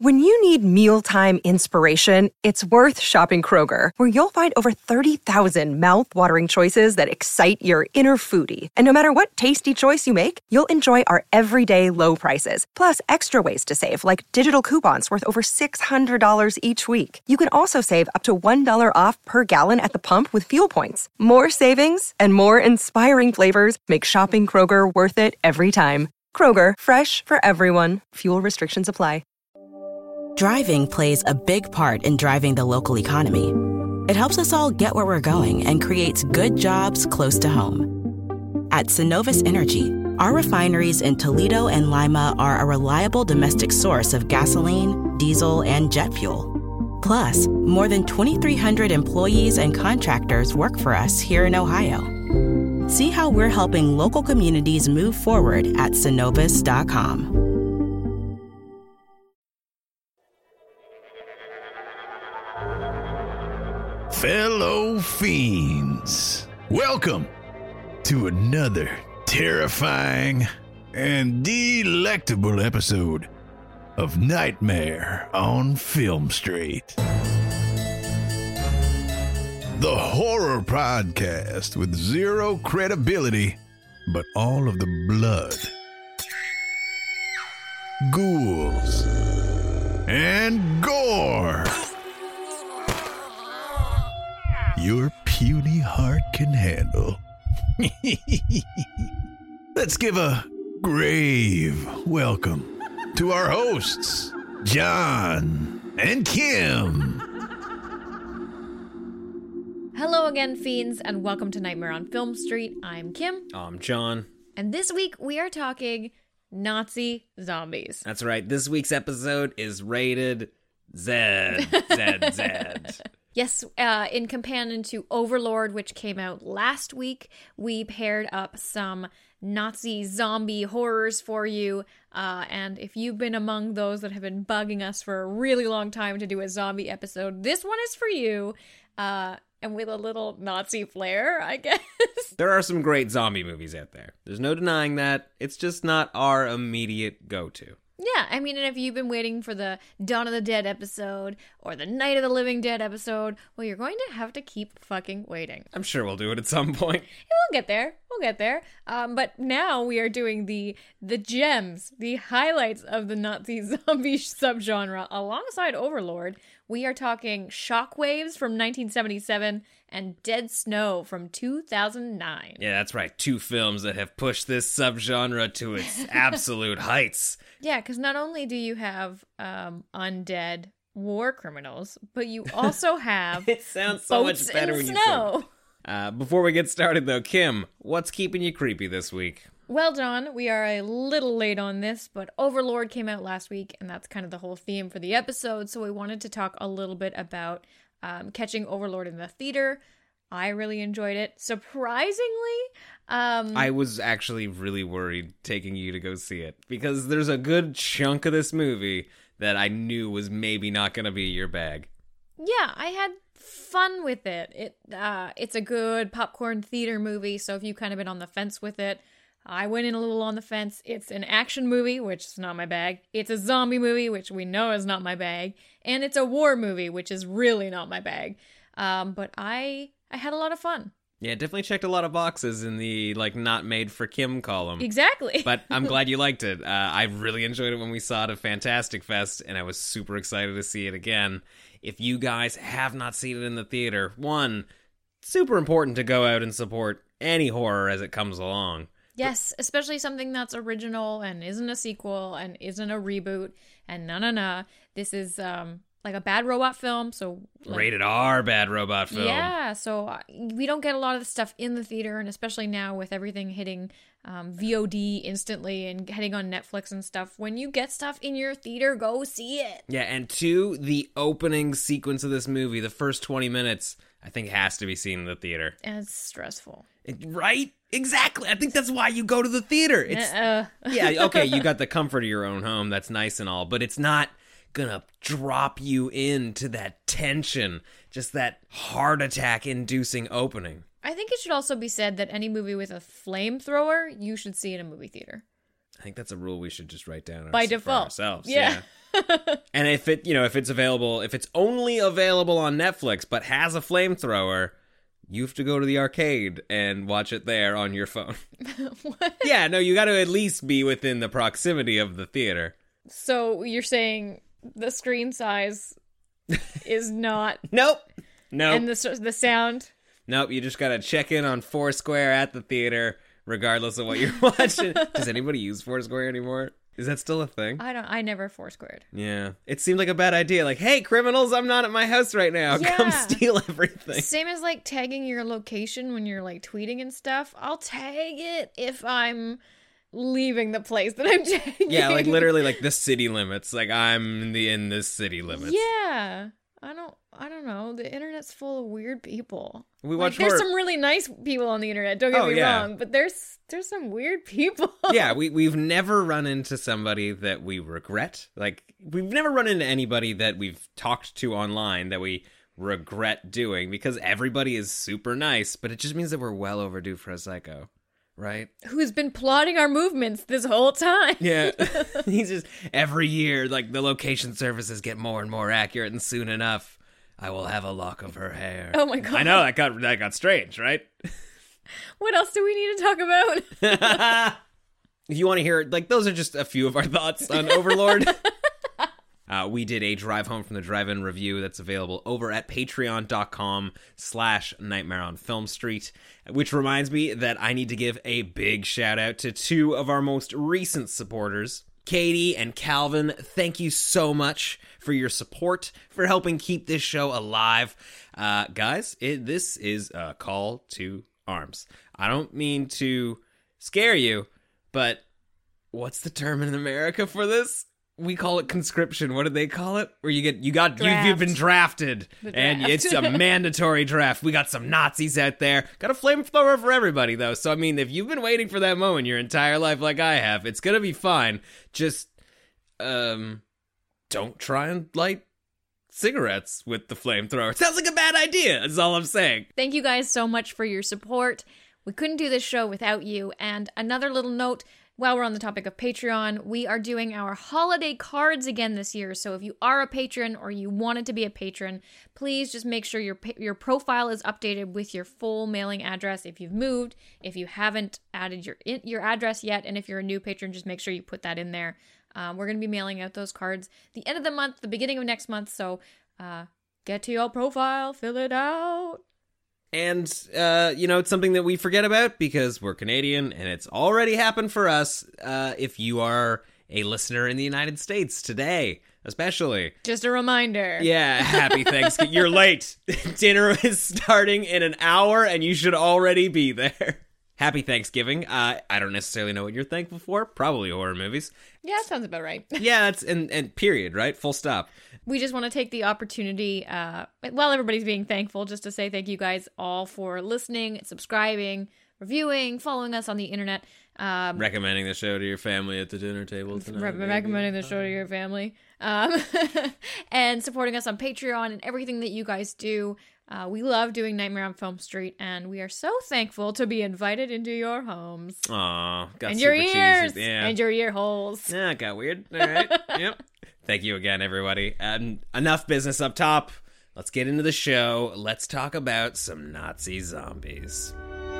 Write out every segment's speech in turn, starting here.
When you need mealtime inspiration, it's worth shopping Kroger, where you'll find over 30,000 mouth-watering choices that excite your inner foodie. And no matter what tasty choice you make, you'll enjoy our everyday low prices, plus extra ways to save, like digital coupons worth over $600 each week. You can also save up to $1 off per gallon at the pump with fuel points. More savings and more inspiring flavors make shopping Kroger worth it every time. Kroger, fresh for everyone. Fuel restrictions apply. Driving plays a big part in driving the local economy. It helps us all get where we're going and creates good jobs close to home. At Synovus Energy, our refineries in Toledo and Lima are a reliable domestic source of gasoline, diesel, and jet fuel. Plus, more than 2,300 employees and contractors work for us here in Ohio. See how we're helping local communities move forward at Synovus.com. Fellow fiends, welcome to another terrifying and delectable episode of Nightmare on Film Street. The horror podcast with zero credibility, but all of the blood, ghouls, and gore your puny heart can handle. Let's give a grave welcome to our hosts, John and Kim. Hello again, fiends, and welcome to Nightmare on Film Street. I'm Kim. I'm John. And this week we are talking Nazi zombies. That's right. This week's episode is rated Z. Z. Yes, in companion to Overlord, which came out last week, we paired up some Nazi zombie horrors for you. And if you've been among those that have been bugging us for a really long time to do a zombie episode, this one is for you. And with a little Nazi flair, I guess. There are some great zombie movies out there. There's no denying that. It's just not our immediate go-to. Yeah, I mean, and if you've been waiting for the Dawn of the Dead episode or the Night of the Living Dead episode, well, you're going to have to keep fucking waiting. I'm sure we'll do it at some point. We'll get there. But now we are doing the gems, the highlights of the Nazi zombie subgenre alongside Overlord. We are talking Shockwaves from 1977 and Dead Snow from 2009. Yeah, that's right. Two films that have pushed this subgenre to its absolute heights. Yeah, because not only do you have undead war criminals, but you also have it sounds so much better when you say it. Before we get started, though, Kim, what's keeping you creepy this week? Well, John, we are a little late on this, but Overlord came out last week, and that's kind of the whole theme for the episode, so we wanted to talk a little bit about catching Overlord in the theater. I really enjoyed it. Surprisingly, I was actually really worried taking you to go see it, because there's a good chunk of this movie that I knew was maybe not going to be your bag. Yeah, I had fun with it. It's a good popcorn theater movie, so if you've kind of been on the fence with it, I went in a little on the fence. It's an action movie, which is not my bag. It's a zombie movie, which we know is not my bag. And it's a war movie, which is really not my bag. But I had a lot of fun. Yeah, definitely checked a lot of boxes in the, not made for Kim column. Exactly. But I'm glad you liked it. I really enjoyed it when we saw it at Fantastic Fest, and I was super excited to see it again. If you guys have not seen it in the theater, one, super important to go out and support any horror as it comes along. Yes, especially something that's original and isn't a sequel and isn't a reboot and no. This is like a Bad Robot film, so rated R Bad Robot film. Yeah, so we don't get a lot of the stuff in the theater, and especially now with everything hitting VOD instantly and heading on Netflix and stuff. When you get stuff in your theater, go see it. Yeah, and two, the opening sequence of this movie, the first 20 minutes, I think has to be seen in the theater. And it's stressful. Right? Exactly. I think that's why you go to the theater. Yeah, okay, you got the comfort of your own home. That's nice and all, but it's not gonna drop you into that tension, just that heart attack inducing opening. I think it should also be said that any movie with a flamethrower, you should see in a movie theater. I think that's a rule we should just write down by default ourselves. Yeah. And if it's available, if it's only available on Netflix but has a flamethrower, you have to go to the arcade and watch it there on your phone. What? Yeah, no, you got to at least be within the proximity of the theater. So you're saying the screen size is not... Nope. And the sound? Nope, you just got to check in on Foursquare at the theater, regardless of what you're watching. Does anybody use Foursquare anymore? Is that still a thing? I never Foursquared. Yeah. It seemed like a bad idea. Like, hey, criminals, I'm not at my house right now. Yeah. Come steal everything. Same as, like, tagging your location when you're, like, tweeting and stuff. I'll tag it if I'm leaving the place that I'm tagging. Yeah, like, literally, like, the city limits. Like, I'm in this city limits. Yeah. I don't know. The internet's full of weird people. We watch There's some really nice people on the internet, don't get me wrong, but there's some weird people. Yeah, we've never run into somebody that we regret. Like, we've never run into anybody that we've talked to online that we regret doing, because everybody is super nice, but it just means that we're well overdue for a psycho, right? Who's been plotting our movements this whole time. Yeah. He's just, every year, like, the location services get more and more accurate, and soon enough, I will have a lock of her hair. Oh my god. I know, that got strange, right? What else do we need to talk about? If you want to hear, like, those are just a few of our thoughts on Overlord. We did a Drive Home from the Drive-In review that's available over at patreon.com/Nightmare on Film Street, which reminds me that I need to give a big shout out to two of our most recent supporters. Katie and Calvin, thank you so much for your support, for helping keep this show alive. Guys, this is a call to arms. I don't mean to scare you, but what's the term in America for this? We call it conscription. What do they call it? Where you've been drafted, and it's a mandatory draft. We got some Nazis out there. Got a flamethrower for everybody, though. So I mean, if you've been waiting for that moment your entire life, like I have, it's gonna be fine. Just, don't try and light cigarettes with the flamethrower. Sounds like a bad idea. Is all I'm saying. Thank you guys so much for your support. We couldn't do this show without you. And another little note. While we're on the topic of Patreon, we are doing our holiday cards again this year. So if you are a patron or you wanted to be a patron, please just make sure your profile is updated with your full mailing address if you've moved, if you haven't added your address yet, and if you're a new patron, just make sure you put that in there. We're going to be mailing out those cards the end of the month, the beginning of next month. So get to your profile, fill it out. And, it's something that we forget about because we're Canadian and it's already happened for us. If you are a listener in the United States today, especially. Just a reminder. Yeah, happy Thanksgiving. You're late. Dinner is starting in an hour and you should already be there. Happy Thanksgiving. I don't necessarily know what you're thankful for. Probably horror movies. Yeah, that sounds about right. Yeah, that's and period, right? Full stop. We just want to take the opportunity, while everybody's being thankful, just to say thank you guys all for listening, subscribing, reviewing, following us on the internet. Recommending the show to your family at the dinner table tonight. Recommending the show to your family. And supporting us on Patreon and everything that you guys do. We love doing Nightmare on Film Street, and we are so thankful to be invited into your homes. Aw, got and super your ears, cheesy. Yeah. and your ear holes. Yeah, it got weird. All right. Yep. Thank you again, everybody. Enough business up top. Let's get into the show. Let's talk about some Nazi zombies.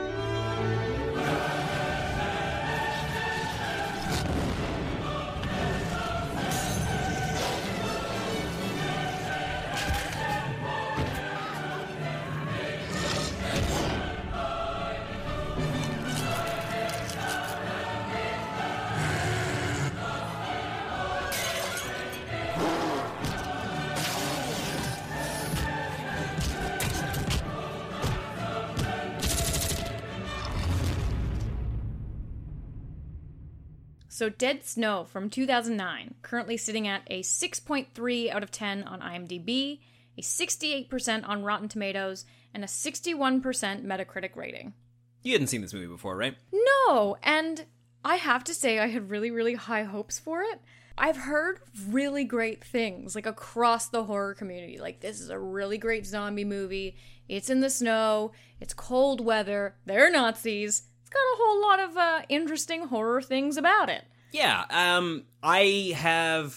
So Dead Snow from 2009, currently sitting at a 6.3 out of 10 on IMDb, a 68% on Rotten Tomatoes, and a 61% Metacritic rating. You hadn't seen this movie before, right? No, and I have to say I had really, really high hopes for it. I've heard really great things, like across the horror community. Like, this is a really great zombie movie. It's in the snow. It's cold weather. They're Nazis. It's got a whole lot of interesting horror things about it. Yeah, I have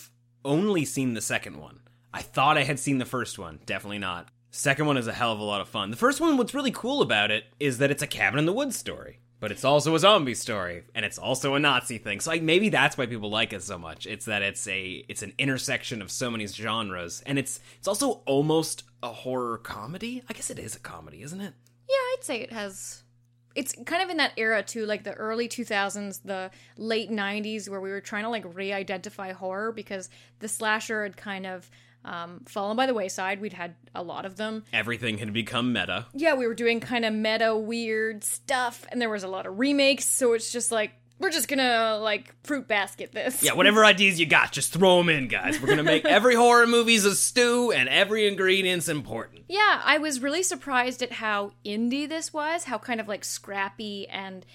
only seen the second one. I thought I had seen the first one. Definitely not. Second one is a hell of a lot of fun. The first one, what's really cool about it is that it's a cabin in the woods story. But it's also a zombie story, and it's also a Nazi thing. So maybe that's why people like it so much. It's that it's an intersection of so many genres, and it's also almost a horror comedy. I guess it is a comedy, isn't it? Yeah, I'd say it has. It's kind of in that era too, like the early 2000s, the late 90s, where we were trying to like re-identify horror because the slasher had kind of fallen by the wayside. We'd had a lot of them. Everything had become meta. Yeah, we were doing kind of meta weird stuff, and there was a lot of remakes, so it's just like, we're just gonna, like, fruit basket this. Yeah, whatever ideas you got, just throw them in, guys. We're gonna make every horror movie's a stew, and every ingredient's important. Yeah, I was really surprised at how indie this was, how kind of, like, scrappy and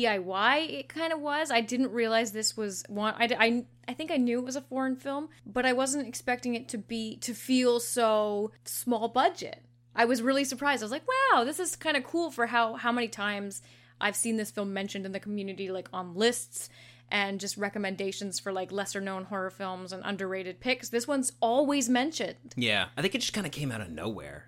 DIY it kind of was. I didn't realize this was one... I think I knew it was a foreign film, but I wasn't expecting it to feel so small budget. I was really surprised. I was like, wow, this is kind of cool for how many times I've seen this film mentioned in the community, like on lists and just recommendations for like lesser known horror films and underrated picks. This one's always mentioned. Yeah, I think it just kind of came out of nowhere.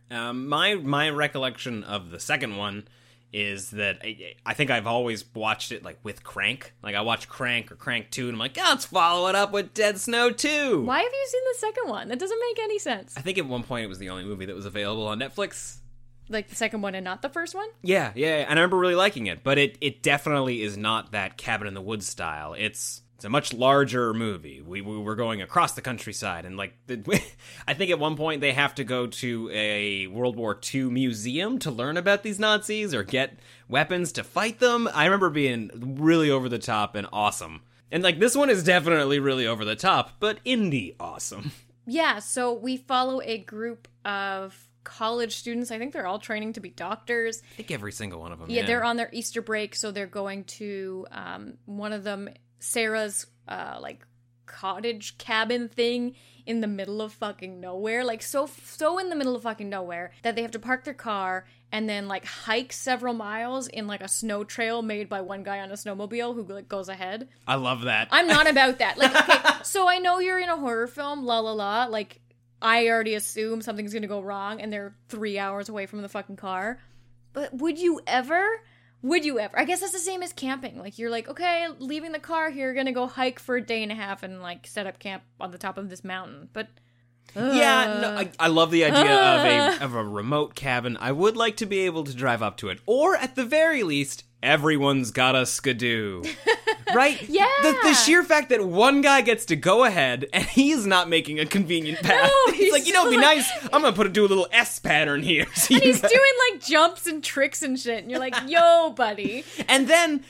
My recollection of the second one is that I think I've always watched it like with Crank. Like I watch Crank or Crank 2 and I'm like, let's follow it up with Dead Snow 2. Why have you seen the second one? That doesn't make any sense. I think at one point it was the only movie that was available on Netflix. Like the second one and not the first one? Yeah, and I remember really liking it, but it definitely is not that Cabin in the Woods style. It's a much larger movie. We were going across the countryside, and like I think at one point they have to go to a World War II museum to learn about these Nazis or get weapons to fight them. I remember being really over the top and awesome. And like this one is definitely really over the top, but indie awesome. Yeah, so we follow a group of college students. I think they're all training to be doctors. I think every single one of them. Yeah, they're on their Easter break, so they're going to one of them, Sarah's like cottage cabin thing in the middle of fucking nowhere, like so in the middle of fucking nowhere that they have to park their car and then like hike several miles in like a snow trail made by one guy on a snowmobile who like goes ahead. I love that. I'm not about that. Like, okay, so I know you're in a horror film, like I already assume something's gonna go wrong and they're 3 hours away from the fucking car. But would you ever? I guess that's the same as camping. Like, you're like, okay, leaving the car here, gonna go hike for a day and a half and, like, set up camp on the top of this mountain. But, yeah, no, I love the idea of a remote cabin. I would like to be able to drive up to it. Or, at the very least, everyone's got a skidoo. Right? Yeah. The sheer fact that one guy gets to go ahead and he's not making a convenient path. No, he's like, it'd be nice. I'm going to do a little S pattern here. So and he's doing like jumps and tricks and shit. And you're like, yo, buddy. And then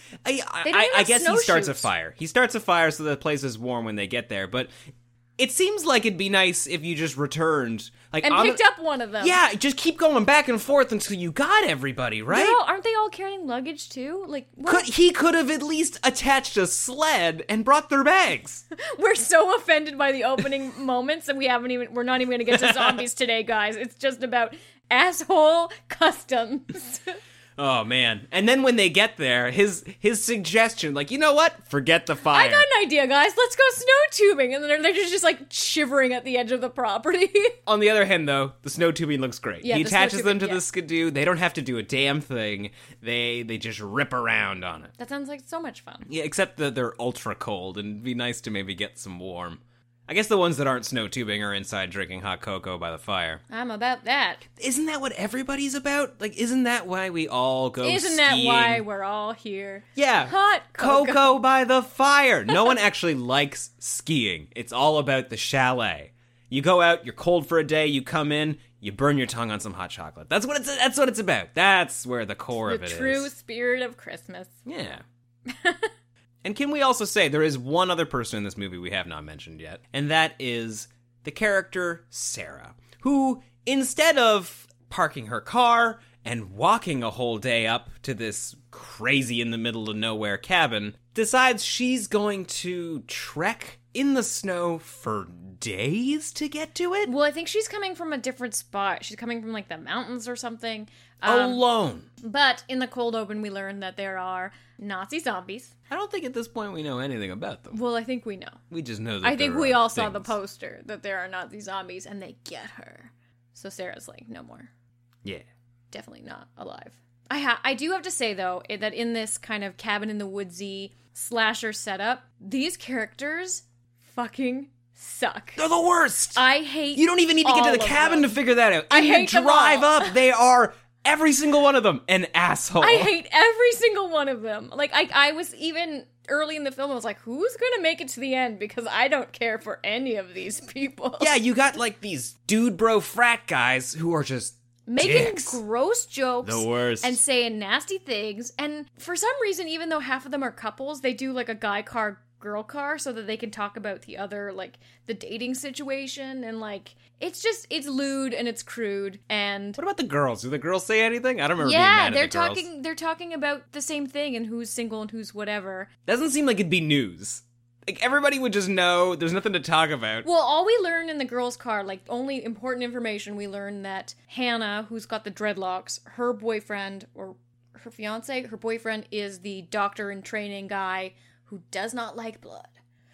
I guess he starts a snowshoes. fire. He starts a fire so the place is warm when they get there. But it seems like it'd be nice if you just returned. Like, And picked up one of them. Yeah, just keep going back and forth until you got everybody, right? Aren't they all carrying luggage too? Like, what? He could have at least attached a sled and brought their bags. We're so offended by the opening moments that we're not even gonna get to zombies today, guys. It's just about asshole customs. Oh, man. And then when they get there, his suggestion, like, you know what? Forget the fire. I got an idea, guys. Let's go snow tubing. And then they're just like shivering at the edge of the property. On the other hand, though, the snow tubing looks great. Yeah, he the attaches snow them to tubing, the skidoo. They don't have to do a damn thing. They just rip around on it. That sounds like so much fun. Yeah, except that they're ultra cold, and it'd be nice to maybe get some warm. I guess the ones that aren't snow tubing are inside drinking hot cocoa by the fire. I'm about that. Isn't that what everybody's about? Like, isn't that why we all go Isn't that skiing? why we're all here? Yeah. Hot cocoa. by the fire. No one actually likes skiing. It's all about the chalet. You go out, you're cold for a day, you come in, you burn your tongue on some hot chocolate. That's what it's about. That's where the core of it is. The true spirit of Christmas. Yeah. And can we also say there is one other person in this movie we have not mentioned yet, and that is the character Sarah, who, instead of parking her car and walking a whole day up to this crazy in the middle of nowhere cabin, decides she's going to trek in the snow for days to get to it? Well, I think she's coming from a different spot. She's coming from, like, the mountains or something. Alone. But in the cold open, we learn that there are Nazi zombies. I don't think at this point we know anything about them. Well, I think we know. We just know that I think there we are all saw the things. poster that there are Nazi zombies, and they get her. So Sarah's like, no more. Yeah. Definitely not alive. I do have to say, though, that in this kind of cabin in the woodsy slasher setup, these characters fucking suck. They're the worst! I hate You don't even need to get to all the of cabin them. to figure that out. I In hate the them drive all. up, they are, every single one of them, an asshole. I hate every single one of them. Like, I was even early in the film, I was like, who's gonna make it to the end? Because I don't care for any of these people. Yeah, you got, like, these dude bro frat guys who are just Making dicks. gross jokes. The worst. And saying nasty things. And for some reason, even though half of them are couples, they do, like, a guy car, girl car, so that they can talk about the other, like, the dating situation. And, like, it's lewd and it's crude. And What about the girls? Do the girls say anything? I don't remember being yeah, mad at the girls. they're talking about the same thing and who's single and who's whatever. Doesn't seem like it'd be news. Like, everybody would just know there's nothing to talk about. Well, all we learn in the girls' car, like, only important information, we learn that Hannah, who's got the dreadlocks, her boyfriend, or her fiance, her boyfriend is the doctor in training guy who does not like blood.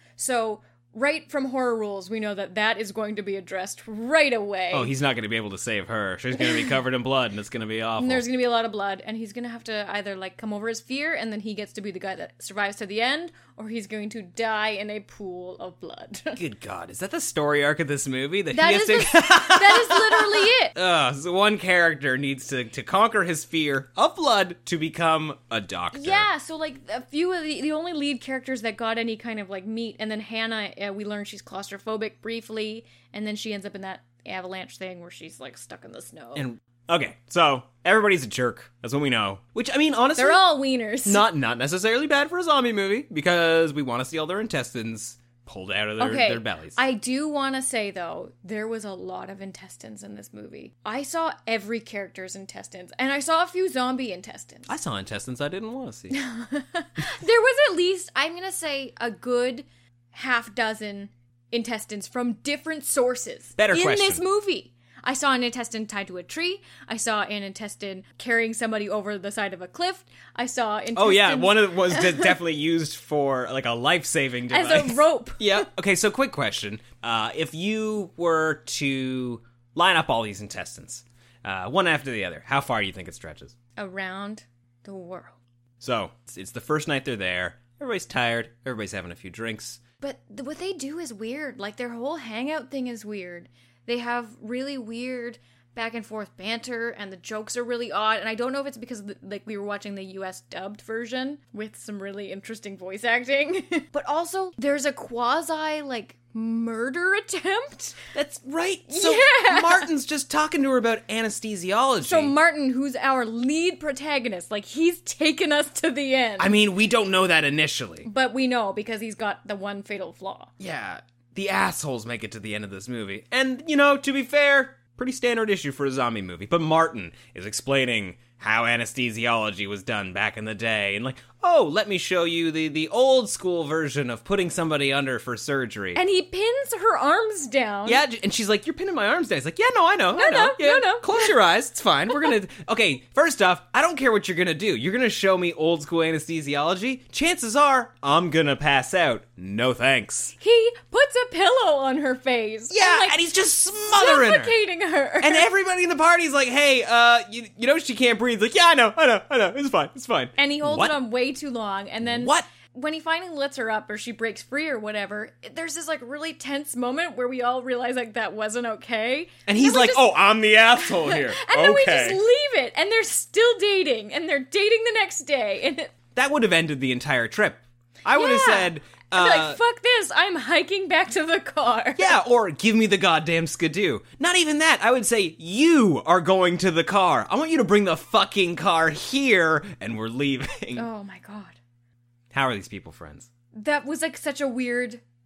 So, right from Horror Rules, we know that that is going to be addressed right away. Oh, he's not going to be able to save her. She's going to be covered in blood, and it's going to be awful. And there's going to be a lot of blood, and he's going to have to either, like, come over his fear, and then he gets to be the guy that survives to the end, or he's going to die in a pool of blood. Good God, is that the story arc of this movie? That That he is has to... that is literally it. So one character needs to conquer his fear of blood to become a doctor. Yeah, so, like, a few of the only lead characters that got any kind of, like, meat, and then Hannah, we learn she's claustrophobic briefly, and then she ends up in that avalanche thing where she's, like, stuck in the snow. And okay, so everybody's a jerk. That's what we know. Which, I mean, honestly, They're all wieners. not necessarily bad for a zombie movie, because we want to see all their intestines pulled out of their bellies. I do want to say, though, there was a lot of intestines in this movie. I saw every character's intestines, and I saw a few zombie intestines. I saw intestines I didn't want to see. There was at least, I'm going to say, a good half dozen intestines from different sources Better in question. this movie. I saw an intestine tied to a tree. I saw an intestine carrying somebody over the side of a cliff. I saw intestines... Oh yeah, one of was definitely used for like a life-saving device. as a rope. Yeah. Okay, so quick question. If you were to line up all these intestines, one after the other, how far do you think it stretches? Around the world. So, it's the first night they're there. Everybody's tired. Everybody's having a few drinks. But what they do is weird. Like, their whole hangout thing is weird. They have really weird back and forth banter, and the jokes are really odd. And I don't know if it's because like we were watching the US dubbed version with some really interesting voice acting. But also, there's a quasi, like, murder attempt. That's right. So Yeah. Martin's just talking to her about anesthesiology. So Martin, who's our lead protagonist, like, he's taken us to the end. I mean, we don't know that initially. But we know because he's got the one fatal flaw. Yeah, the assholes make it to the end of this movie. And, you know, to be fair, pretty standard issue for a zombie movie. But Martin is explaining how anesthesiology was done back in the day. And like, oh, let me show you the old school version of putting somebody under for surgery. And he pins her arms down. Yeah, and she's like, you're pinning my arms down. He's like, yeah, no, I know. No. Close your eyes. It's fine. We're going to... Okay, first off, I don't care what you're going to do. You're going to show me old school anesthesiology. Chances are, I'm going to pass out. No thanks. He puts a pillow on her face. Yeah, like, and he's just smothering her. suffocating her. And everybody in the party's like, hey, you know she can't breathe. Like, yeah, I know. It's fine. And he holds What? it on way too long. And then What? when he finally lets her up or she breaks free or whatever, there's this like really tense moment where we all realize like that wasn't okay. And he's then we like, just- oh, I'm the asshole here. And then we Okay. just leave it. And they're still dating. And they're dating the next day. And That would have ended the entire trip. I would have Yeah. said, I'd be like, fuck this. I'm hiking back to the car. yeah, or give me the goddamn skidoo. Not even that. I would say, you are going to the car. I want you to bring the fucking car here, and we're leaving. Oh my God. How are these people friends? That was like such a weird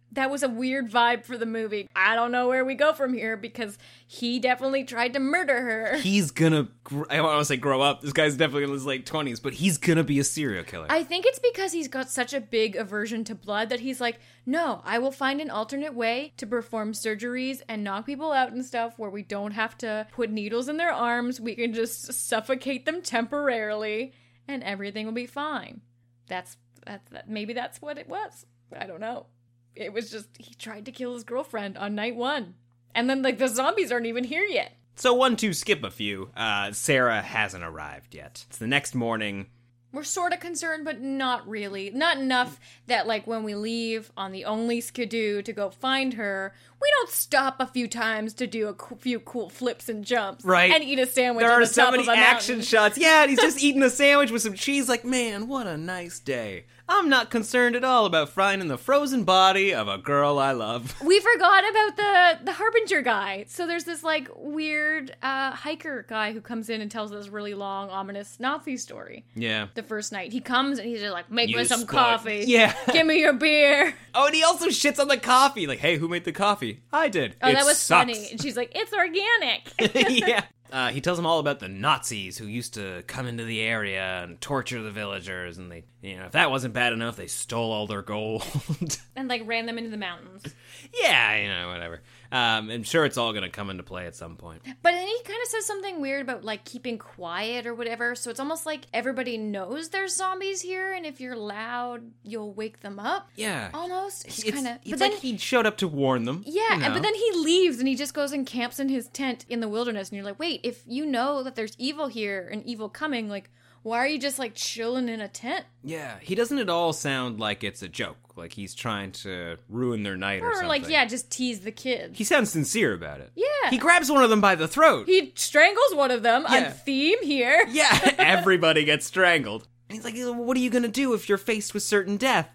That was a weird vibe for the movie. I don't know where we go from here because he definitely tried to murder her. He's gonna, I don't want to say grow up. This guy's definitely in his late 20s, but he's gonna be a serial killer. I think it's because he's got such a big aversion to blood that he's like, no, I will find an alternate way to perform surgeries and knock people out and stuff where we don't have to put needles in their arms. We can just suffocate them temporarily and everything will be fine. Maybe that's what it was. I don't know. It was just, he tried to kill his girlfriend on night 1. And then, the zombies aren't even here yet. So 1, 2, skip a few. Sarah hasn't arrived yet. It's the next morning. We're sort of concerned, but not really. Not enough that, when we leave on the only Skidoo to go find her, we don't stop a few times to do a few cool flips and jumps. Right. And eat a sandwich There on are the so top many of a action mountain. shots. Yeah, and he's just eating a sandwich with some cheese. Like, man, what a nice day. I'm not concerned at all about finding the frozen body of a girl I love. We forgot about the Harbinger guy. So there's this, weird hiker guy who comes in and tells this really long, ominous Nazi story. Yeah. The first night. He comes and he's just like, make You me some sport. coffee. Yeah. Give me your beer. Oh, and he also shits on the coffee. Like, hey, who made the coffee? I did. Oh, It that was sucks. funny. And she's like, it's organic. Yeah. He tells them all about the Nazis who used to come into the area and torture the villagers, and they, if that wasn't bad enough, they stole all their gold. And ran them into the mountains. Yeah, whatever. I'm sure it's all gonna come into play at some point. But then he kind of says something weird about keeping quiet or whatever. So it's almost like everybody knows there's zombies here, and if you're loud, you'll wake them up. Yeah. Almost. It's kind of. It's like he showed up to warn them. Yeah, but then he leaves and he just goes and camps in his tent in the wilderness, and you're like, wait, if you know that there's evil here and evil coming, why are you just chilling in a tent? Yeah, he doesn't at all sound like it's a joke. Like he's trying to ruin their night or something. Just tease the kids. He sounds sincere about it. Yeah. He grabs one of them by the throat. He strangles one of them. Yeah. On theme here. Yeah, everybody gets strangled. And he's like, what are you gonna do if you're faced with certain death?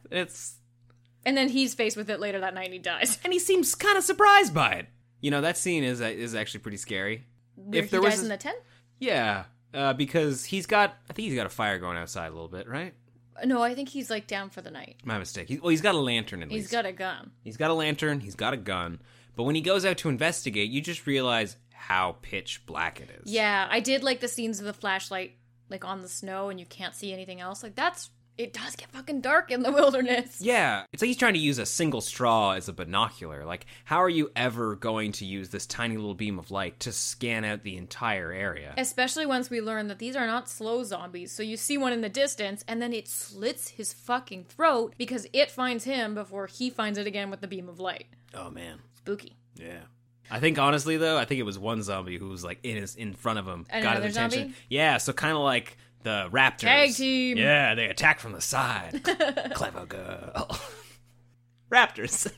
And then he's faced with it later that night and he dies. And he seems kind of surprised by it. That scene is actually pretty scary. Where he dies in the tent? Yeah, because I think he's got a fire going outside a little bit, right? No, I think he's down for the night. My mistake. He's got a lantern at least. He's got a gun. He's got a lantern, he's got a gun. But when he goes out to investigate, you just realize how pitch black it is. Yeah, I did like the scenes of the flashlight, on the snow and you can't see anything else. It does get fucking dark in the wilderness. Yeah, it's like he's trying to use a single straw as a binocular. How are you ever going to use this tiny little beam of light to scan out the entire area? Especially once we learn that these are not slow zombies. So you see one in the distance, and then it slits his fucking throat because it finds him before he finds it again with the beam of light. Oh, man. Spooky. Yeah. I think, honestly, though, it was one zombie who was, in front of him. And got another his attention. zombie? Yeah, so kind of like the Raptors. Tag team. Yeah, they attack from the side. Clever girl. Raptors.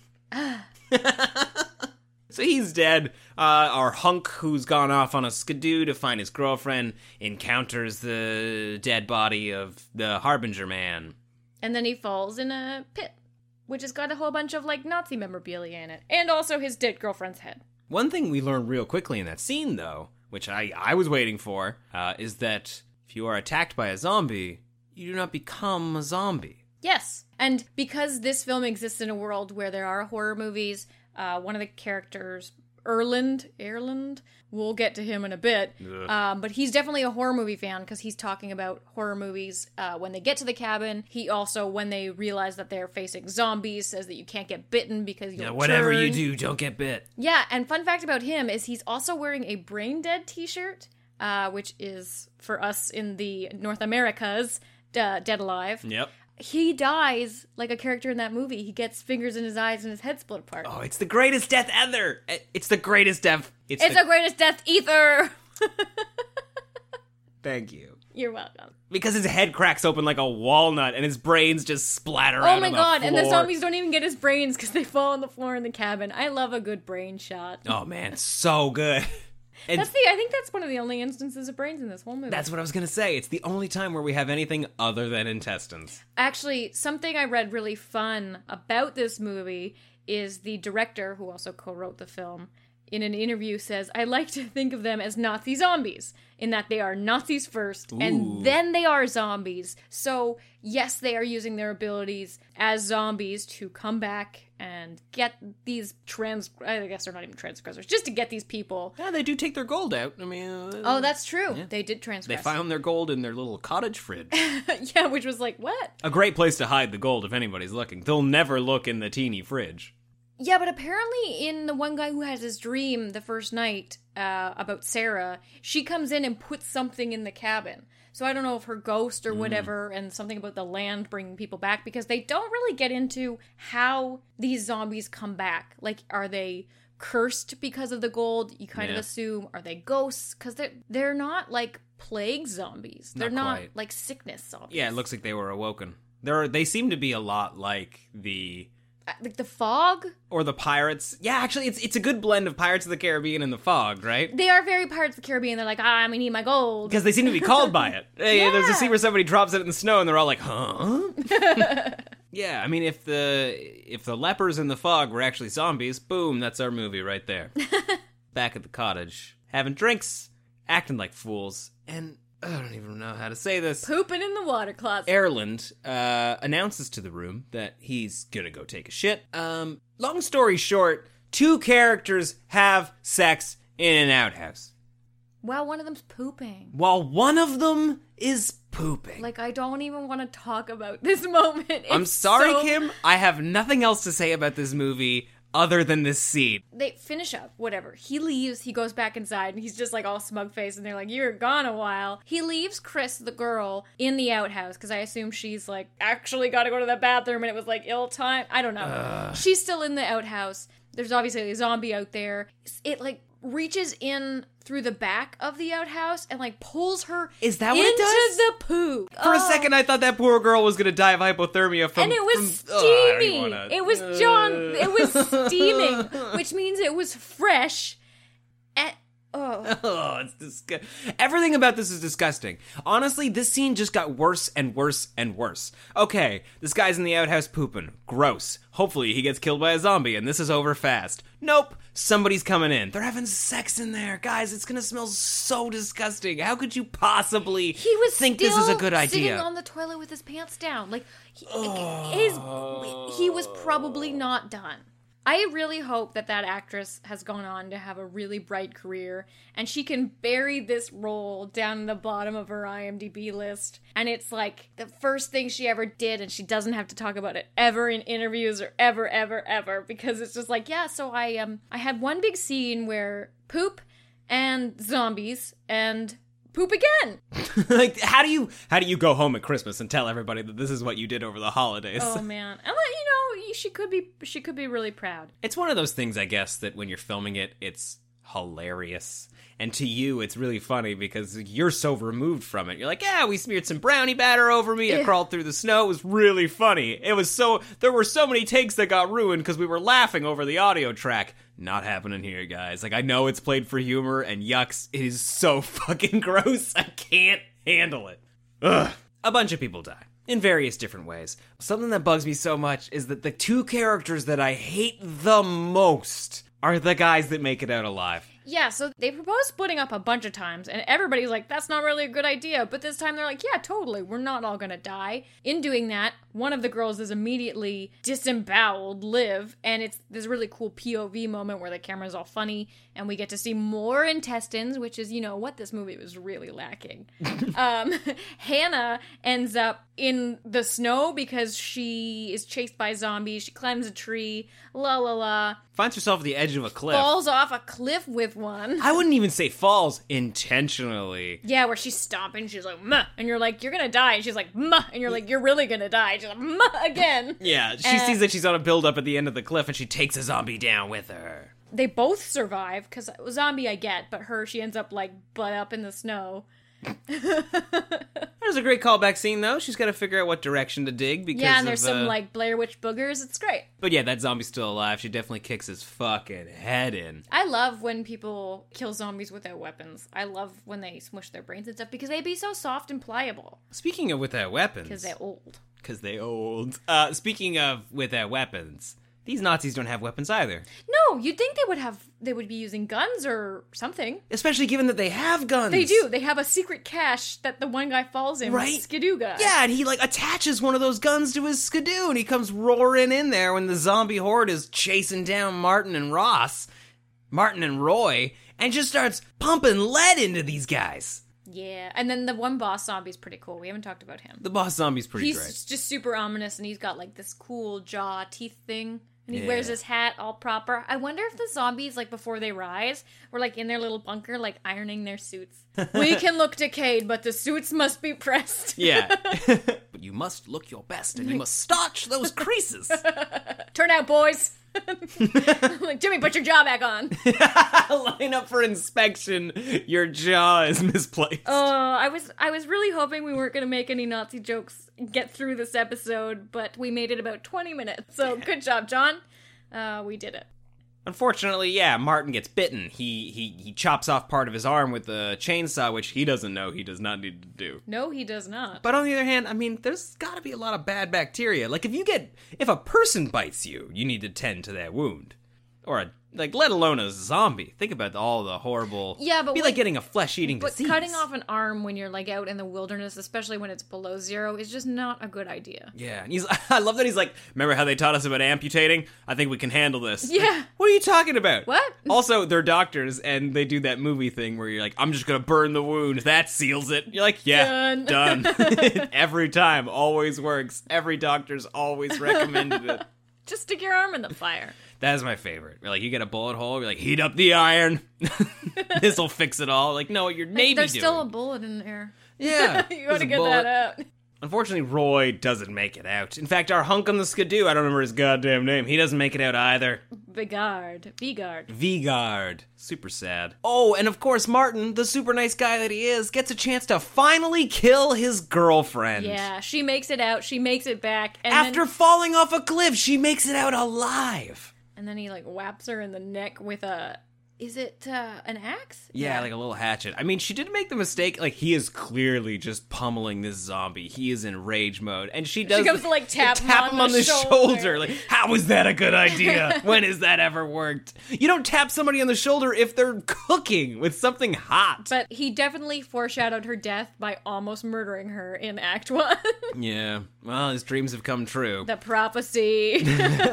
So he's dead. Our hunk, who's gone off on a skidoo to find his girlfriend, encounters the dead body of the Harbinger man. And then he falls in a pit, which has got a whole bunch of, Nazi memorabilia in it. And also his dead girlfriend's head. One thing we learned real quickly in that scene, though, which I was waiting for, is that if you are attacked by a zombie, you do not become a zombie. Yes. And because this film exists in a world where there are horror movies, one of the characters, Erland, we'll get to him in a bit, but he's definitely a horror movie fan because he's talking about horror movies when they get to the cabin. He also, when they realize that they're facing zombies, says that you can't get bitten because you'll whatever turn. you do, don't get bit. Yeah, and fun fact about him is he's also wearing a Brain Dead t-shirt, which is, for us in the North Americas, Dead Alive. Yep. He dies like a character in that movie. He gets fingers in his eyes and his head split apart. Oh, it's the greatest death ever. It's the greatest death. It's the greatest death ether. Thank you. You're welcome. Because his head cracks open like a walnut and his brains just splatter out on the floor. Oh my god, and the zombies don't even get his brains because they fall on the floor in the cabin. I love a good brain shot. Oh man, so good. And I think that's one of the only instances of brains in this whole movie. that's what I was going to say. It's the only time where we have anything other than intestines. Actually, something I read really fun about this movie is the director, who also co-wrote the film, in an interview says, I like to think of them as Nazi zombies, in that they are Nazis first, and then they are zombies. So, yes, they are using their abilities as zombies to come back and get these I guess they're not even transgressors, just to get these people. Yeah, they do take their gold out. I mean... oh, that's true. Yeah. They did transgress. They found their gold in their little cottage fridge. Yeah, which was like, what? A great place to hide the gold if anybody's looking. They'll never look in the teeny fridge. Yeah, but apparently in the one guy who has his dream the first night about Sarah, she comes in and puts something in the cabin. So I don't know if her ghost or whatever, and something about the land bringing people back, because they don't really get into how these zombies come back. Like, are they cursed because of the gold? You kind of assume. Are they ghosts? Because they're not like plague zombies. They're not like sickness zombies. Yeah, it looks like they were awoken. They seem to be a lot like the Fog? Or the Pirates. Yeah, actually, it's a good blend of Pirates of the Caribbean and the Fog, right? They are very Pirates of the Caribbean. They're like, I'm gonna need my gold. Because they seem to be called by it. Hey, there's a scene where somebody drops it in the snow and they're all like, huh? Yeah, I mean, if the lepers in the fog were actually zombies, boom, that's our movie right there. Back at the cottage, having drinks, acting like fools, and I don't even know how to say this. Pooping in the water closet. Erland announces to the room that he's gonna go take a shit. Long story short, 2 characters have sex in an outhouse. Well, one of them's pooping. While one of them is pooping. Like, I don't even want to talk about this moment. I'm sorry, Kim. I have nothing else to say about this movie other than this scene. They finish up, whatever. He leaves, he goes back inside, and he's just like all smug-faced, and they're like, you're gone a while. He leaves Chris, the girl, in the outhouse, because I assume she's like, actually gotta go to the bathroom, and it was like ill time. I don't know. She's still in the outhouse. There's obviously a zombie out there. It like reaches in through the back of the outhouse and like pulls her Is that what it does? into the poo. For a second, I thought that poor girl was gonna die of hypothermia from... And it was steaming. It was steaming, which means it was fresh. It's disgusting. Everything about this is disgusting. Honestly, this scene just got worse and worse and worse. Okay, this guy's in the outhouse pooping. Gross. Hopefully he gets killed by a zombie and this is over fast. Nope. Somebody's coming in. They're having sex in there. Guys, it's gonna smell so disgusting. How could you possibly think this is a good idea? Sitting on the toilet with his pants down. Like, he was probably not done. I really hope that actress has gone on to have a really bright career and she can bury this role down in the bottom of her IMDb list. And it's like the first thing she ever did and she doesn't have to talk about it ever in interviews or ever, because it's just like, yeah, so I had one big scene where poop and zombies and poop again. Like, how do you go home at Christmas and tell everybody that this is what you did over the holidays? Oh man, and she could be really proud. It's one of those things, I guess, that when you're filming it, it's hilarious, and to you, it's really funny because you're so removed from it. You're like, yeah, we smeared some brownie batter over me. I crawled through the snow. It was really funny. There were so many takes that got ruined because we were laughing over the audio track. Not happening here, guys. Like, I know it's played for humor, and yucks, it is so fucking gross. I can't handle it. Ugh. A bunch of people die. In various different ways. Something that bugs me so much is that the 2 characters that I hate the most are the guys that make it out alive. Yeah, so they proposed splitting up a bunch of times, and everybody's like, that's not really a good idea. But this time they're like, yeah, totally, we're not all gonna die. In doing that, one of the girls is immediately disemboweled, Liv, and it's this really cool POV moment where the camera's all funny, and we get to see more intestines, which is, what this movie was really lacking. Hannah ends up in the snow because she is chased by zombies. She climbs a tree, Finds herself at the edge of a cliff. Falls off a cliff with one. I wouldn't even say falls intentionally. Yeah, where she's stomping, she's like, "Muh," and you're like, "You're gonna die," and she's like, "Muh," and you're like, "You're really gonna die," and she's like, "Muh," again. Yeah, she sees that she's on a build-up at the end of the cliff, and she takes a zombie down with her. They both survive, because zombie I get, but she ends up, like, butt up in the snow. There's a great callback scene, though. She's got to figure out what direction to dig because and there's some, like, Blair Witch boogers. It's great. But yeah, that zombie's still alive. She definitely kicks his fucking head in. I love when people kill zombies without weapons. I love when they smush their brains and stuff because they'd be so soft and pliable. Speaking of without weapons... Because they're old. Speaking of without weapons... These Nazis don't have weapons either. No, you'd think they would be using guns or something. Especially given that they have guns. They do. They have a secret cache that the one guy falls in with Skidoo guy. Yeah, and he, attaches one of those guns to his Skidoo, and he comes roaring in there when the zombie horde is chasing down Martin and Roy, and just starts pumping lead into these guys. Yeah, and then the one boss zombie's pretty cool. We haven't talked about him. The boss zombie's pretty great. He's just super ominous, and he's got, this cool jaw teeth thing. And he wears his hat all proper. I wonder if the zombies, before they rise, were, in their little bunker, ironing their suits. We can look decayed, but the suits must be pressed. Yeah. But you must look your best, and you must starch those creases. Turn out, boys. Jimmy, put your jaw back on. Line up for inspection. Your jaw is misplaced. I was really hoping we weren't going to make any Nazi jokes get through this episode, but we made it about 20 minutes. So good job, John. We did it. Unfortunately, yeah, Martin gets bitten. He chops off part of his arm with a chainsaw, which he doesn't know he does not need to do. No, he does not. But on the other hand, there's got to be a lot of bad bacteria. If a person bites you, you need to tend to that wound. Or let alone a zombie. Think about all the horrible... Yeah, but... It'd be like getting a flesh-eating disease. But cutting off an arm when you're, out in the wilderness, especially when it's below zero, is just not a good idea. Yeah, and I love that he's like, remember how they taught us about amputating? I think we can handle this. Yeah. What are you talking about? What? Also, they're doctors, and they do that movie thing where you're like, I'm just gonna burn the wound. That seals it. You're like, yeah, done. Every time. Always works. Every doctor's always recommended it. Just stick your arm in the fire. That is my favorite. You get a bullet hole, you're like, heat up the iron. This'll fix it all. No, you're Navy There's doing. still a bullet in there. Yeah. You gotta get that out. Unfortunately, Roy doesn't make it out. In fact, our hunk on the Skidoo, I don't remember his goddamn name. He doesn't make it out either. Vigard. Super sad. Oh, and of course, Martin, the super nice guy that he is, gets a chance to finally kill his girlfriend. Yeah, she makes it out. She makes it back. And After falling off a cliff, she makes it out alive. And then he, whaps her in the neck with a... Is it an axe? Yeah, a little hatchet. She did make the mistake. He is clearly just pummeling this zombie. He is in rage mode. And she does... She comes to, tap him on the shoulder. How is that a good idea? When has that ever worked? You don't tap somebody on the shoulder if they're cooking with something hot. But he definitely foreshadowed her death by almost murdering her in Act 1. Yeah. Well, his dreams have come true. The prophecy.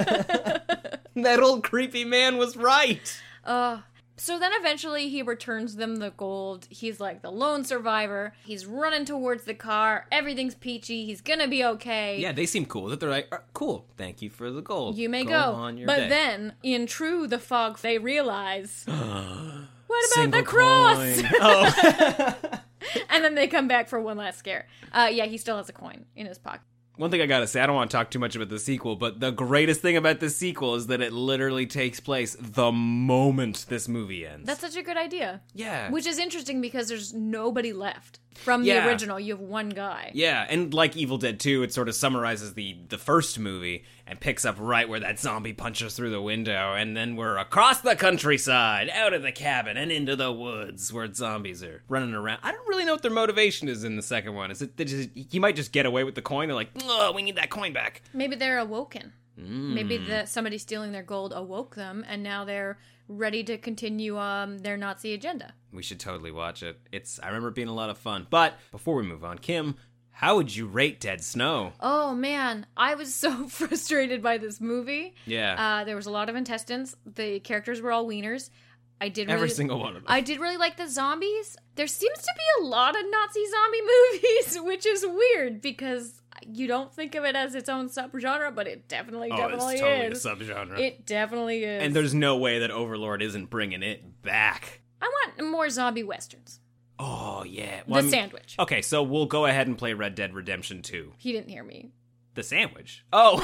That old creepy man was right. So then eventually he returns them the gold. He's the lone survivor. He's running towards the car. Everything's peachy. He's gonna be okay. Yeah, they seem cool. That they're like, cool, thank you for the gold. You may go. On your day. Then, in true the fog, they realize, what about the cross? Oh. And then they come back for one last scare. Yeah, he still has a coin in his pocket. One thing I gotta say, I don't want to talk too much about the sequel, but the greatest thing about this sequel is that it literally takes place the moment this movie ends. That's such a good idea. Yeah. Which is interesting because there's nobody left. From the original, you have one guy. Yeah, and like Evil Dead 2, it sort of summarizes the first movie and picks up right where that zombie punches through the window, and then we're across the countryside, out of the cabin, and into the woods where zombies are running around. I don't really know what their motivation is in the second one. Is it he might just get away with the coin? They're like, oh, we need that coin back. Maybe they're awoken. Maybe somebody stealing their gold awoke them, and now they're ready to continue their Nazi agenda. We should totally watch it. I remember it being a lot of fun. But before we move on, Kim, how would you rate Dead Snow? Oh, man. I was so frustrated by this movie. Yeah. There was a lot of intestines. The characters were all wieners. Every single one of them. I did really like the zombies. There seems to be a lot of Nazi zombie movies, which is weird because you don't think of it as its own subgenre, but it definitely it's totally is. A subgenre. It definitely is. And there's no way that Overlord isn't bringing it back. I want more zombie westerns. Oh, yeah. Well, Sandwich. Okay, so we'll go ahead and play Red Dead Redemption 2. He didn't hear me. The Sandwich? Oh.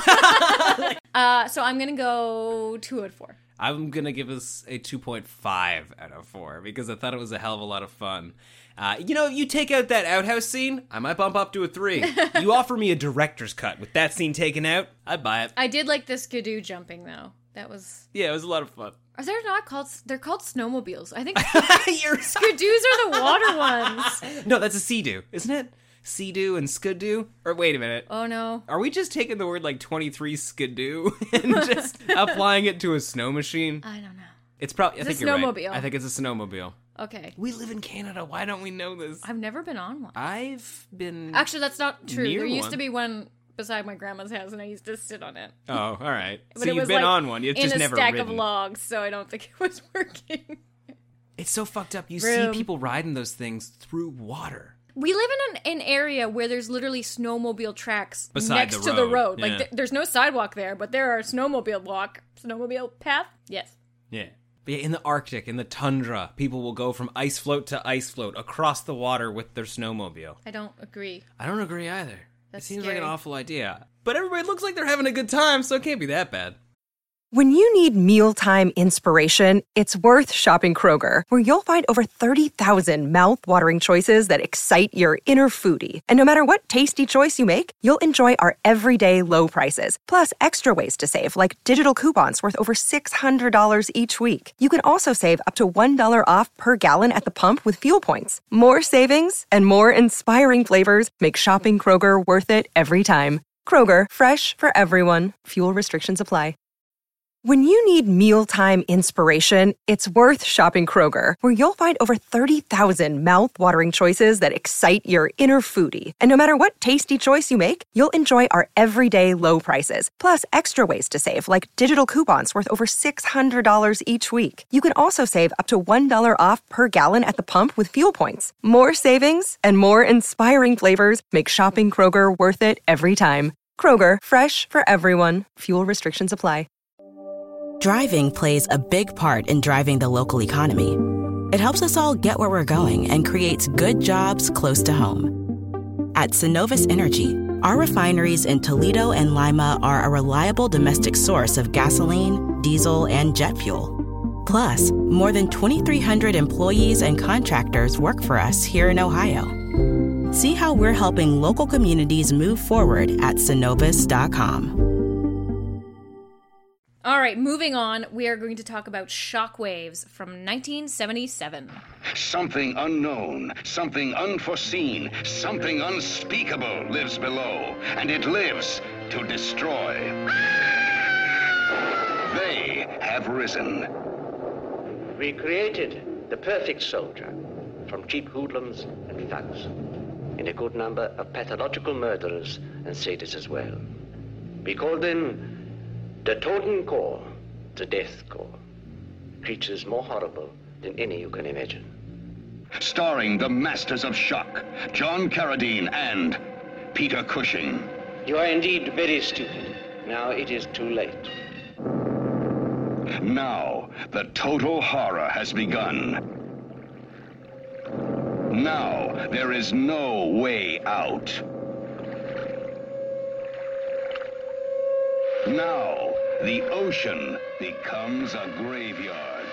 So I'm going to go 2 out of 4. I'm going to give us a 2.5 out of 4 because I thought it was a hell of a lot of fun. You take out that outhouse scene, I might bump up to a 3. You offer me a director's cut with that scene taken out, I'd buy it. I did like the Skidoo jumping, though. That was... Yeah, it was a lot of fun. Are they not called... They're called snowmobiles. I think Skidoos are the water ones. No, that's a Sea-Doo, isn't it? Sea-Doo and Skidoo? Or wait a minute. Oh, no. Are we just taking the word like 23 Skidoo and just applying it to a snow machine? I don't know. It's probably. I think you're snowmobile. right. I think it's a snowmobile. Okay. We live in Canada. Why don't we know this? I've never been on one. I've been. Actually, that's not true. Near There used one. to be one beside my grandma's house, and I used to sit on it. Oh, all right. But So it you've was been like on one. You've just never in a stack ridden. of logs, so I don't think it was working. It's so fucked up. You Room. see people riding those things through water. We live in an area where there's literally snowmobile tracks Beside next the to the road, road. yeah. Like there's no sidewalk there, but there are snowmobile path. Yes. Yeah. But yeah, in the Arctic, in the tundra, people will go from ice float to ice float across the water with their snowmobile. I don't agree. I don't agree either. That's it seems scary. like an awful idea. But everybody looks like they're having a good time, so it can't be that bad. When you need mealtime inspiration, it's worth shopping Kroger, where you'll find over 30,000 mouth-watering choices that excite your inner foodie. And no matter what tasty choice you make, you'll enjoy our everyday low prices, plus extra ways to save, like digital coupons worth over $600 each week. You can also save up to $1 off per gallon at the pump with fuel points. More savings and more inspiring flavors make shopping Kroger worth it every time. Kroger, fresh for everyone. Fuel restrictions apply. When you need mealtime inspiration, it's worth shopping Kroger, where you'll find over 30,000 mouth-watering choices that excite your inner foodie. And no matter what tasty choice you make, you'll enjoy our everyday low prices, plus extra ways to save, like digital coupons worth over $600 each week. You can also save up to $1 off per gallon at the pump with fuel points. More savings and more inspiring flavors make shopping Kroger worth it every time. Kroger, fresh for everyone. Fuel restrictions apply. Driving plays a big part in driving the local economy. It helps us all get where we're going and creates good jobs close to home. At Synovus Energy, our refineries in Toledo and Lima are a reliable domestic source of gasoline, diesel, and jet fuel. Plus, more than 2,300 employees and contractors work for us here in Ohio. See how we're helping local communities move forward at Synovus.com. All right, moving on, we are going to talk about Shockwaves from 1977. Something unknown, something unforeseen, something unspeakable lives below, and it lives to destroy. They have risen. We created the perfect soldier from cheap hoodlums and thugs, in a good number of pathological murderers and sadists as well. We called them the Toten Corps, the Death Corps. Creatures more horrible than any you can imagine. Starring the Masters of Shock, John Carradine and Peter Cushing. You are indeed very stupid. Now it is too late. Now, the total horror has begun. Now, there is no way out. Now, the ocean becomes a graveyard.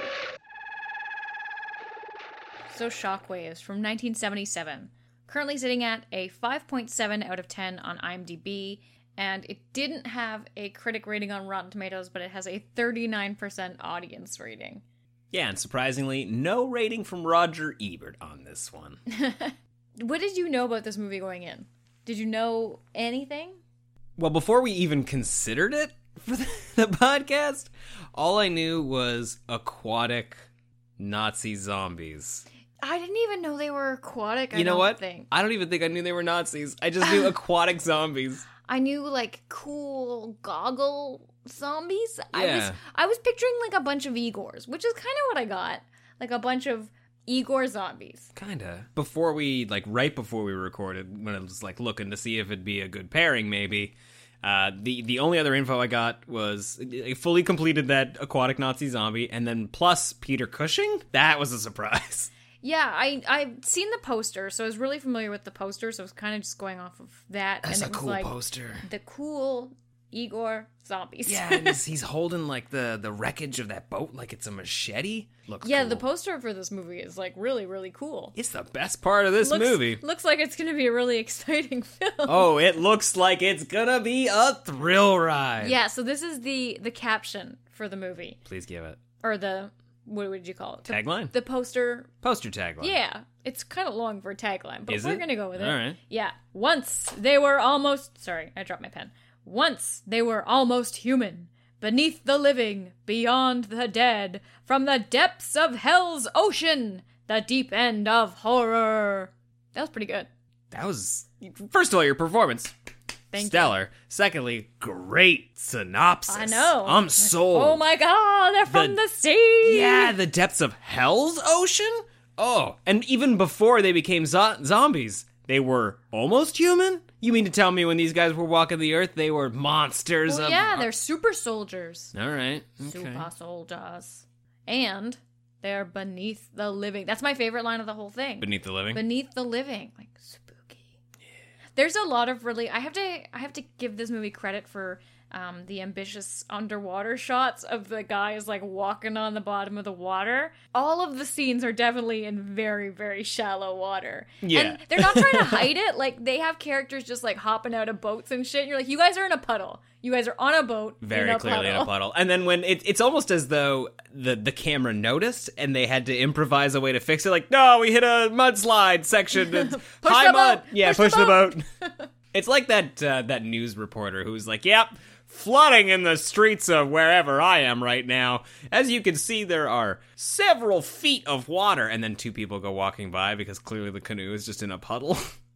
So Shockwaves from 1977. Currently sitting at a 5.7 out of 10 on IMDb, and it didn't have a critic rating on Rotten Tomatoes, but it has a 39% audience rating. Yeah, and surprisingly, no rating from Roger Ebert on this one. What did you know about this movie going in? Did you know anything? Well, before we even considered it for the podcast, all I knew was aquatic Nazi zombies. I didn't even know they were aquatic. You know what? Think. I don't even think I knew they were Nazis. I just knew aquatic zombies. I knew like cool goggle zombies. Yeah. I was picturing like a bunch of Igors, which is kind of what I got. Like a bunch of Igor zombies. Kinda. Right before we recorded, when I was like looking to see if it'd be a good pairing, maybe. The only other info I got was I fully completed that aquatic Nazi zombie, and then plus Peter Cushing. That was a surprise. Yeah, I've seen the poster, so I was really familiar with the poster, so I was kind of just going off of that. That's and a it was cool like poster. The cool Igor zombies. Yeah, and he's holding like the wreckage of that boat like it's a machete. Looks yeah, cool. the poster for this movie is like really, really cool. It's the best part of this movie. Looks like it's going to be a really exciting film. Oh, it looks like it's gonna be a thrill ride. Yeah, so this is the caption for the movie. Please give it. Or the what would you call it? Tagline? The poster. Poster tagline. Yeah. It's kind of long for a tagline, but we're going to go with it. All right. Yeah. Once they were almost... Sorry, I dropped my pen. Once they were almost human. Beneath the living, beyond the dead, from the depths of hell's ocean, the deep end of horror. That was pretty good. That was... First of all, your performance... Thank stellar. you. Secondly, great synopsis. I know. I'm sold. Oh my god, they're from the sea. Yeah, the depths of hell's ocean? Oh, and even before they became zombies, they were almost human? You mean to tell me when these guys were walking the earth, they were monsters Well, of... yeah, they're super soldiers. All right. Okay. Super soldiers. And they're beneath the living. That's my favorite line of the whole thing. Beneath the living? Beneath the living. Like, spooky. Yeah. There's a lot of really... I have to give this movie credit for the ambitious underwater shots of the guys, like, walking on the bottom of the water. All of the scenes are definitely in very, very shallow water. Yeah. And they're not trying to hide it. Like, they have characters just, like, hopping out of boats and shit. And you're like, you guys are in a puddle. You guys are on a boat. Very clearly in a puddle. And then when it's almost as though the camera noticed and they had to improvise a way to fix it. Like, no, we hit a mudslide section. It's high mud. Boat. Yeah, push the boat. It's like that news reporter who's like, yep, flooding in the streets of wherever I am right now. As you can see, there are several feet of water. And then two people go walking by because clearly the canoe is just in a puddle.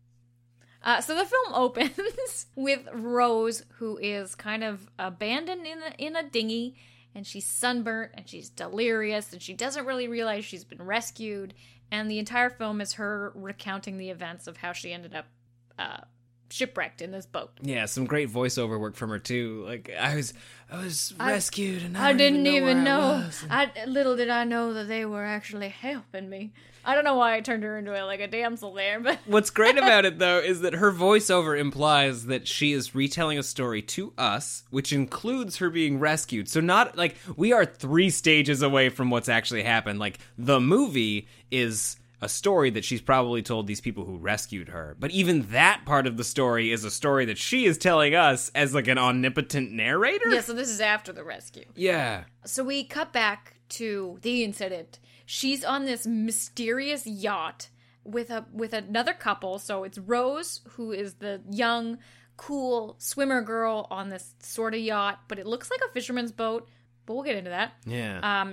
So the film opens with Rose, who is kind of abandoned in a dinghy, and she's sunburnt, and she's delirious, and she doesn't really realize she's been rescued, and the entire film is her recounting the events of how she ended up shipwrecked in this boat. Yeah, some great voiceover work from her too. Like, I was rescued, and I didn't even know. I Little did I know that they were actually helping me. I don't know why I turned her into like a damsel there, but... What's great about it, though, is that her voiceover implies that she is retelling a story to us, which includes her being rescued. So not, like, we are 3 stages away from what's actually happened. Like, the movie is a story that she's probably told these people who rescued her. But even that part of the story is a story that she is telling us as, like, an omnipotent narrator? Yeah, so this is after the rescue. Yeah. So we cut back to the incident. She's on this mysterious yacht with another couple. So it's Rose, who is the young, cool swimmer girl on this sort of yacht, but it looks like a fisherman's boat. But we'll get into that. Yeah.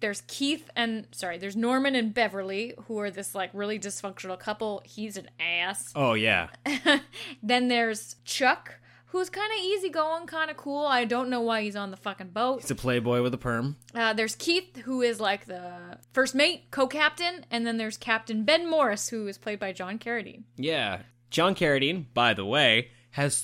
There's Norman and Beverly, who are this like really dysfunctional couple. He's an ass. Oh, yeah. Then there's Chuck, who's kind of easygoing, kind of cool. I don't know why he's on the fucking boat. He's a playboy with a perm. There's Keith, who is like the first mate, co-captain, and then there's Captain Ben Morris, who is played by John Carradine. Yeah. John Carradine, by the way, had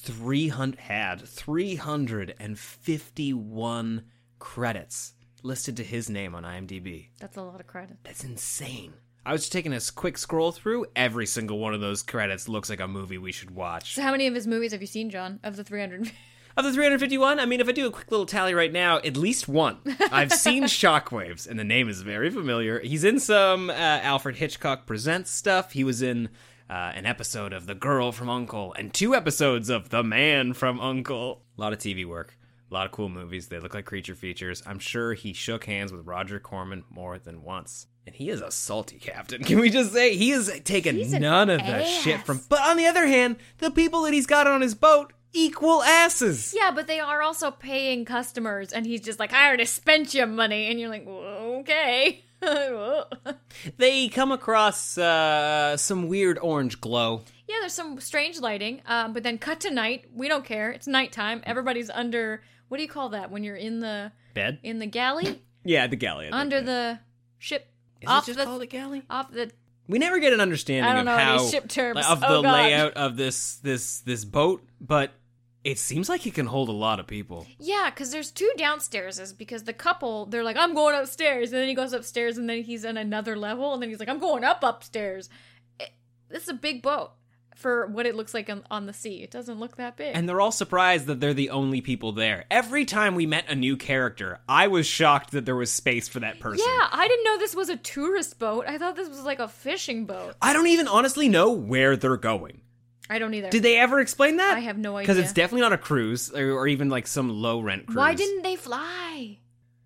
351 credits listed to his name on IMDb. That's a lot of credit. That's insane. I was just taking a quick scroll through. Every single one of those credits looks like a movie we should watch. So how many of his movies have you seen, John, of the 300? Of the 351, I mean, if I do a quick little tally right now, at least one. I've seen Shockwaves, and the name is very familiar. He's in some Alfred Hitchcock Presents stuff. He was in an episode of The Girl from U.N.C.L.E. and 2 episodes of The Man from U.N.C.L.E. A lot of TV work. A lot of cool movies. They look like creature features. I'm sure he shook hands with Roger Corman more than once. And he is a salty captain. Can we just say he has taken none of the shit from... But on the other hand, the people that he's got on his boat, equal asses. Yeah, but they are also paying customers, and he's just like, I already spent your money. And you're like, okay. They come across some weird orange glow. Yeah, there's some strange lighting, but then cut to night. We don't care. It's nighttime. Everybody's under... What do you call that when you're in the... Bed? In the galley? Yeah, the galley. Under the ship. Is it just called a galley? Off the... We never get an understanding of how... These ship terms. Of the layout of this boat, but it seems like it can hold a lot of people. Yeah, because there's 2 downstairses, because the couple, they're like, I'm going upstairs, and then he goes upstairs, and then he's on another level, and then he's like, I'm going upstairs. This is a big boat for what it looks like on the sea. It doesn't look that big. And they're all surprised that they're the only people there. Every time we met a new character, I was shocked that there was space for that person. Yeah, I didn't know this was a tourist boat. I thought this was like a fishing boat. I don't even honestly know where they're going. I don't either. Did they ever explain that? I have no idea. Because it's definitely not a cruise or even like some low-rent cruise. Why didn't they fly?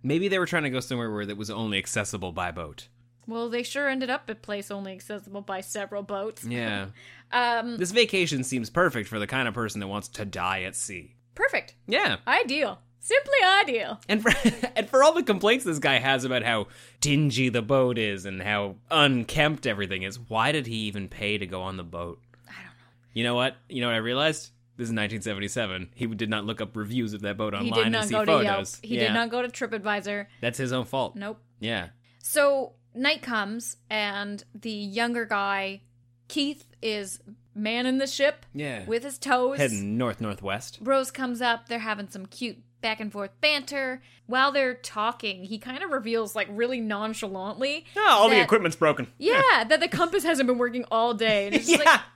Maybe they were trying to go somewhere where that was only accessible by boat. Well, they sure ended up at a place only accessible by several boats. Yeah. This vacation seems perfect for the kind of person that wants to die at sea. Perfect. Yeah. Ideal. Simply ideal. And for all the complaints this guy has about how dingy the boat is and how unkempt everything is, why did he even pay to go on the boat? I don't know. You know what? I realized? This is 1977. He did not look up reviews of that boat online and see photos. He did not go to TripAdvisor. That's his own fault. Nope. Yeah. So night comes, and the younger guy, Keith, is manning the ship with his toes. Heading north-northwest. Rose comes up. They're having some cute back-and-forth banter. While they're talking, he kind of reveals, like, really nonchalantly... Oh, all the equipment's broken. Yeah, that the compass hasn't been working all day. And it's just like...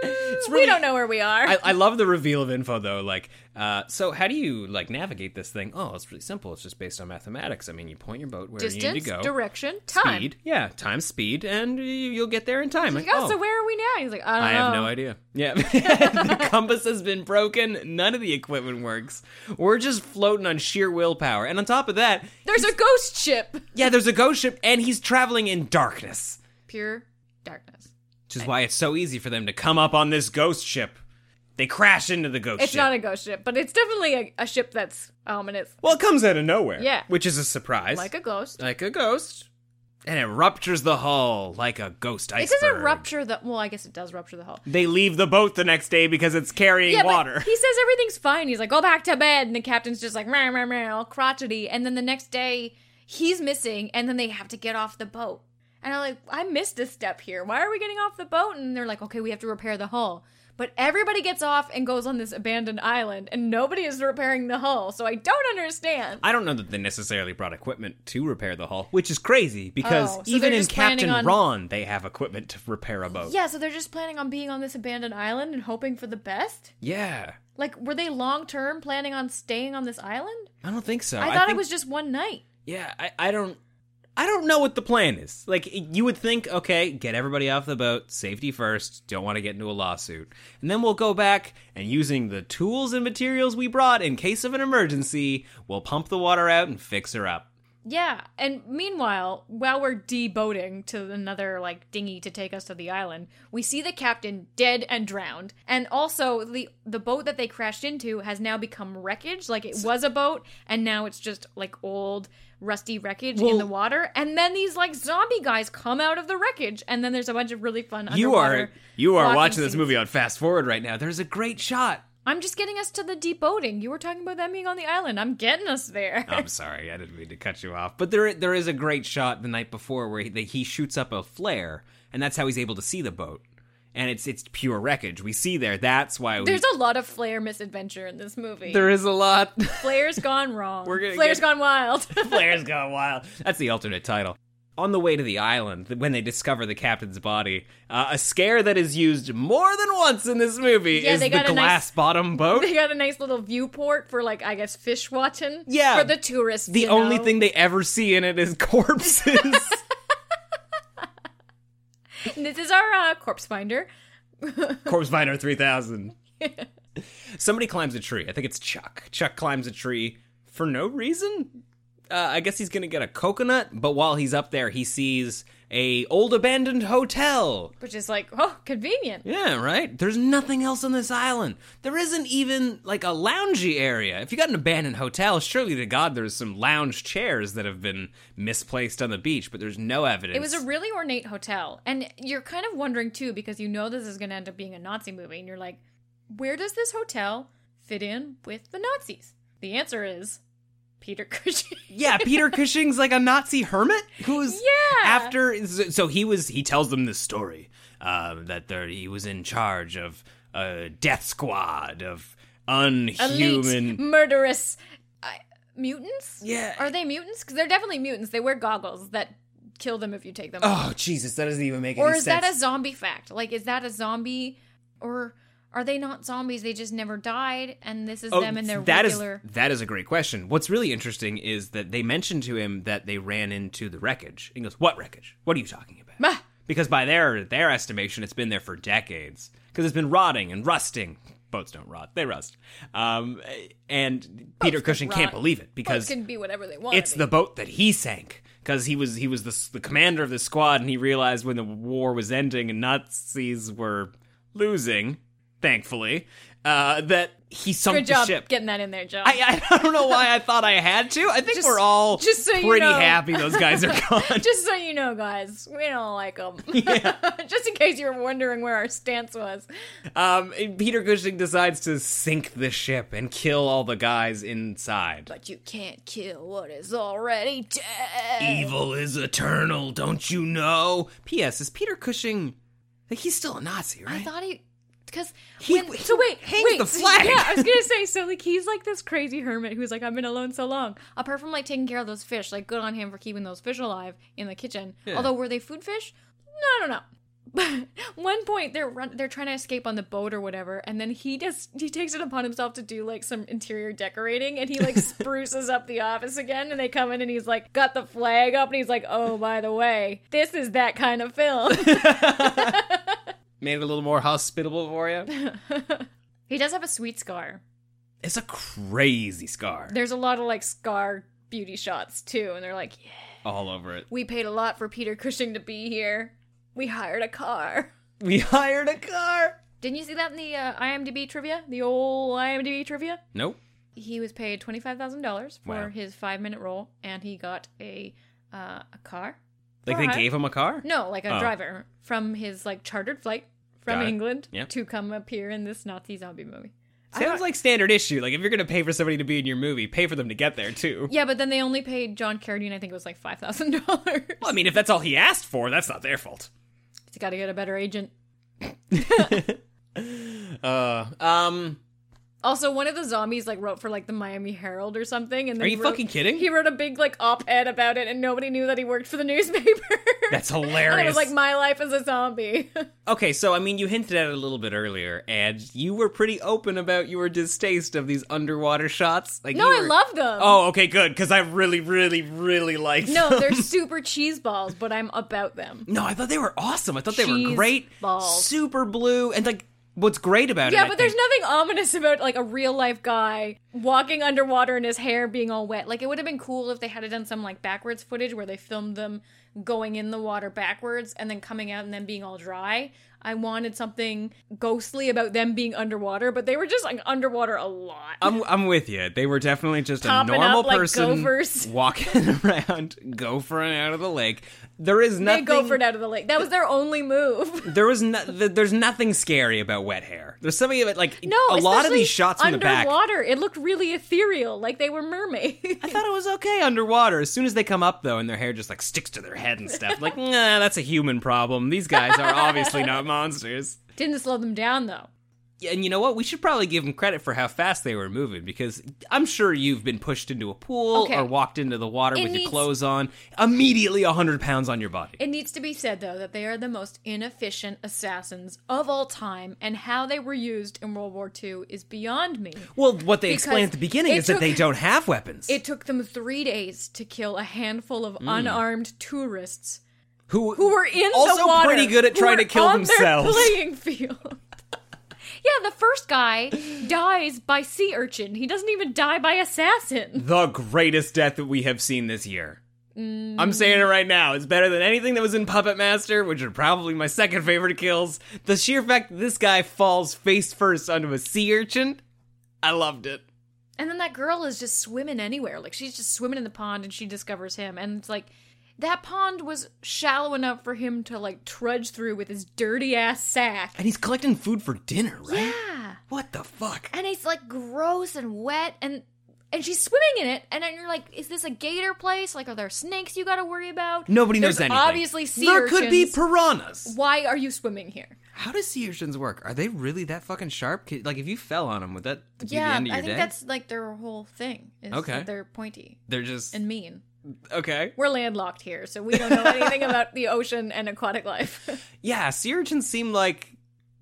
we don't know where we are. I love the reveal of info, though. Like, so how do you, like, navigate this thing? Oh, it's really simple. It's just based on mathematics. I mean, you point your boat where you need to go. Direction, time. Speed. Yeah, time, speed, and you'll get there in time. Like, so where are we now? He's like, I don't know. I have no idea. Yeah. The compass has been broken. None of the equipment works. We're just floating on sheer willpower. And on top of that... There's a ghost ship! Yeah, there's a ghost ship, and he's traveling in darkness. Pure darkness. Which is why it's so easy for them to come up on this ghost ship. They crash into the ghost ship. It's not a ghost ship, but it's definitely a ship that's ominous. Well, it comes out of nowhere. Yeah. Which is a surprise. Like a ghost. Like a ghost. And it ruptures the hull like a ghost iceberg. It doesn't rupture the... Well, I guess it does rupture the hull. They leave the boat the next day because it's carrying water. But he says everything's fine. He's like, go back to bed. And the captain's just like, meh, meh, meh, all crotchety. And then the next day, he's missing, and then they have to get off the boat. And I'm like, I missed a step here. Why are we getting off the boat? And they're like, okay, we have to repair the hull. But everybody gets off and goes on this abandoned island, and nobody is repairing the hull, so I don't understand. I don't know that they necessarily brought equipment to repair the hull, which is crazy, because even in Captain Ron, they have equipment to repair a boat. Yeah, so they're just planning on being on this abandoned island and hoping for the best? Yeah. Like, were they long-term planning on staying on this island? I don't think so. I thought it was just one night. Yeah, I don't know what the plan is. Like, you would think, okay, get everybody off the boat, safety first, don't want to get into a lawsuit. And then we'll go back, and using the tools and materials we brought in case of an emergency, we'll pump the water out and fix her up. Yeah, and meanwhile, while we're deboating to another, like, dinghy to take us to the island, we see the captain dead and drowned. And also, the boat that they crashed into has now become wreckage. Like, it was a boat, and now it's just, like, old, rusty wreckage in the water. And then these, like, zombie guys come out of the wreckage, and then there's a bunch of really fun underwater You are watching this movie on fast forward right now. There's a great shot. I'm just getting us to the deboating. You were talking about them being on the island. I'm getting us there. I'm sorry. I didn't mean to cut you off. But there is a great shot the night before where he shoots up a flare, and that's how he's able to see the boat. And it's pure wreckage. We see there. That's why there's a lot of flare misadventure in this movie. There is a lot. Flare's gone wrong. Flare's gone wild. Flare's gone wild. That's the alternate title. On the way to the island, when they discover the captain's body, a scare that is used more than once in this movie is the glass-bottom boat. They got a nice little viewport for, like, I guess, fish watching. Yeah. For the tourists, The only thing they ever see in it is corpses. This is our corpse finder. Corpse Finder 3000. Somebody climbs a tree. I think it's Chuck. Chuck climbs a tree for no reason. I guess he's going to get a coconut, but while he's up there, he sees a old abandoned hotel. Which is like, oh, convenient. Yeah, right? There's nothing else on this island. There isn't even, like, a loungy area. If you got an abandoned hotel, surely to God there's some lounge chairs that have been misplaced on the beach, but there's no evidence. It was a really ornate hotel. And you're kind of wondering, too, because you know this is going to end up being a Nazi movie, and you're like, where does this hotel fit in with the Nazis? The answer is Peter Cushing. Yeah, Peter Cushing's like a Nazi hermit who's so he tells them this story that he was in charge of a death squad of unhuman elite, murderous mutants. Yeah, are they mutants? Because they're definitely mutants. They wear goggles that kill them if you take them off. Oh Jesus, that doesn't even make any sense. Or is that a zombie fact? Like, is that a zombie or? Are they not zombies? They just never died, and this is them in their regular... That is a great question. What's really interesting is that they mentioned to him that they ran into the wreckage. He goes, what wreckage? What are you talking about? Because by their estimation, it's been there for decades. Because it's been rotting and rusting. boats don't rot; they rust. And Peter Cushing can't believe it because boats can be whatever they want. it's the boat that he sank because he was the commander of the squad, and he realized when the war was ending and Nazis were losing, thankfully, that he sunk Good job the ship. getting that in there, John. I don't know why I thought I had to. I think Just- we're all just so you pretty know. happy those guys are gone. Just so you know, guys, we don't like them. Yeah. Just in case you were wondering where our stance was. Peter Cushing decides to sink the ship and kill all the guys inside. But you can't kill what is already dead. Evil is eternal, don't you know? P.S. Is Peter Cushing... Like, he's still a Nazi, right? I thought he... Because He hangs the flag. Yeah, I was gonna say, so like he's like this crazy hermit who's like, I've been alone so long. Apart from like taking care of those fish, like good on him for keeping those fish alive in the kitchen. Yeah. Although were they food fish? No, I don't know. But one point they're trying to escape on the boat or whatever, and then he takes it upon himself to do like some interior decorating, and he like spruces up the office again, and they come in and he's like got the flag up, and he's like, oh, by the way, this is that kind of film. Made it a little more hospitable for you. He does have a sweet scar. It's a crazy scar. There's a lot of like scar beauty shots too, and they're like, yeah, All over it. we paid a lot for Peter Cushing to be here. We hired a car. We hired a car. Didn't you see that in the IMDb trivia? The old IMDb trivia? Nope. He was paid $25,000 for Wow. his 5-minute role, and he got a car. Like, For they hire. gave him a car? No, like a Oh. driver from his like chartered flight from Got it. England Yep. to come appear in this Nazi zombie movie. Sounds like standard issue. Like, if you're going to pay for somebody to be in your movie, pay for them to get there, too. Yeah, but then they only paid John Carradine, I think it was like $5,000. Well, I mean, if that's all he asked for, that's not their fault. He's got to get a better agent. Also, one of the zombies like wrote for like the Miami Herald or something, and then Are you fucking kidding? He wrote a big like op-ed about it, and nobody knew that he worked for the newspaper. That's hilarious. And it was like, my life as a zombie. Okay, so, I mean, you hinted at it a little bit earlier, and you were pretty open about your distaste of these underwater shots. Like, No, you I were- love them. Oh, okay, good, because I really, really, really liked No, them. they're super cheese balls, but I'm about them. No, I thought they were awesome. I thought they were Cheese great. balls. Super blue, and, like, what's great about it, Yeah, I but there's think- nothing ominous about like a real life guy walking underwater and his hair being all wet. Like it would have been cool if they had done some like backwards footage where they filmed them going in the water backwards and then coming out and then being all dry. I wanted something ghostly about them being underwater, but they were just like underwater a lot. I'm with you. They were definitely just Popping a normal up like person gophers. walking around, gophering out of the lake. There is They nothing. gophered out of the lake. That was their only move. There's nothing scary about wet hair. There's something of it like No, a lot of especially these shots from the back. underwater, it looked really ethereal, like they were mermaids. I thought it was okay underwater. As soon as they come up though, and their hair just like sticks to their head and stuff, like nah, that's a human problem. These guys are obviously not monsters. Didn't slow them down though. Yeah, and you know what? We should probably give them credit for how fast they were moving, because I'm sure you've been pushed into a pool Okay. or walked into the water It with your needs- clothes on. Immediately 100 pounds on your body. It needs to be said, though, that they are the most inefficient assassins of all time, and how they were used in World War II is beyond me. Well, what they Because explain at the beginning it is that took- they don't have weapons. It took them 3 days to kill a handful of unarmed tourists who who were in also the water. pretty good at who trying to were kill on themselves. Their playing field. Yeah, the first guy dies by sea urchin. He doesn't even die by assassin. The greatest death that we have seen this year. I'm saying it right now. It's better than anything that was in Puppet Master, which are probably my second favorite kills. The sheer fact that this guy falls face first onto a sea urchin, I loved it. And then that girl is just swimming anywhere. Like, she's just swimming in the pond and she discovers him. And it's like, that pond was shallow enough for him to, like, trudge through with his dirty-ass sack. And he's collecting food for dinner, right? Yeah. What the fuck? And it's, like, gross and wet. And she's swimming in it. And then you're like, is this a gator place? Like, are there snakes you gotta worry about? Nobody knows There's anything. obviously sea There could be urchins. piranhas. Why are you swimming here? How does sea urchins work? Are they really that fucking sharp? Like, if you fell on them, would that be the Yeah, end of your I think day? that's, like, their whole thing. Is Okay. that they're pointy They're just... and mean. Okay. We're landlocked here, so we don't know anything about the ocean and aquatic life. Yeah, sea urchins seem like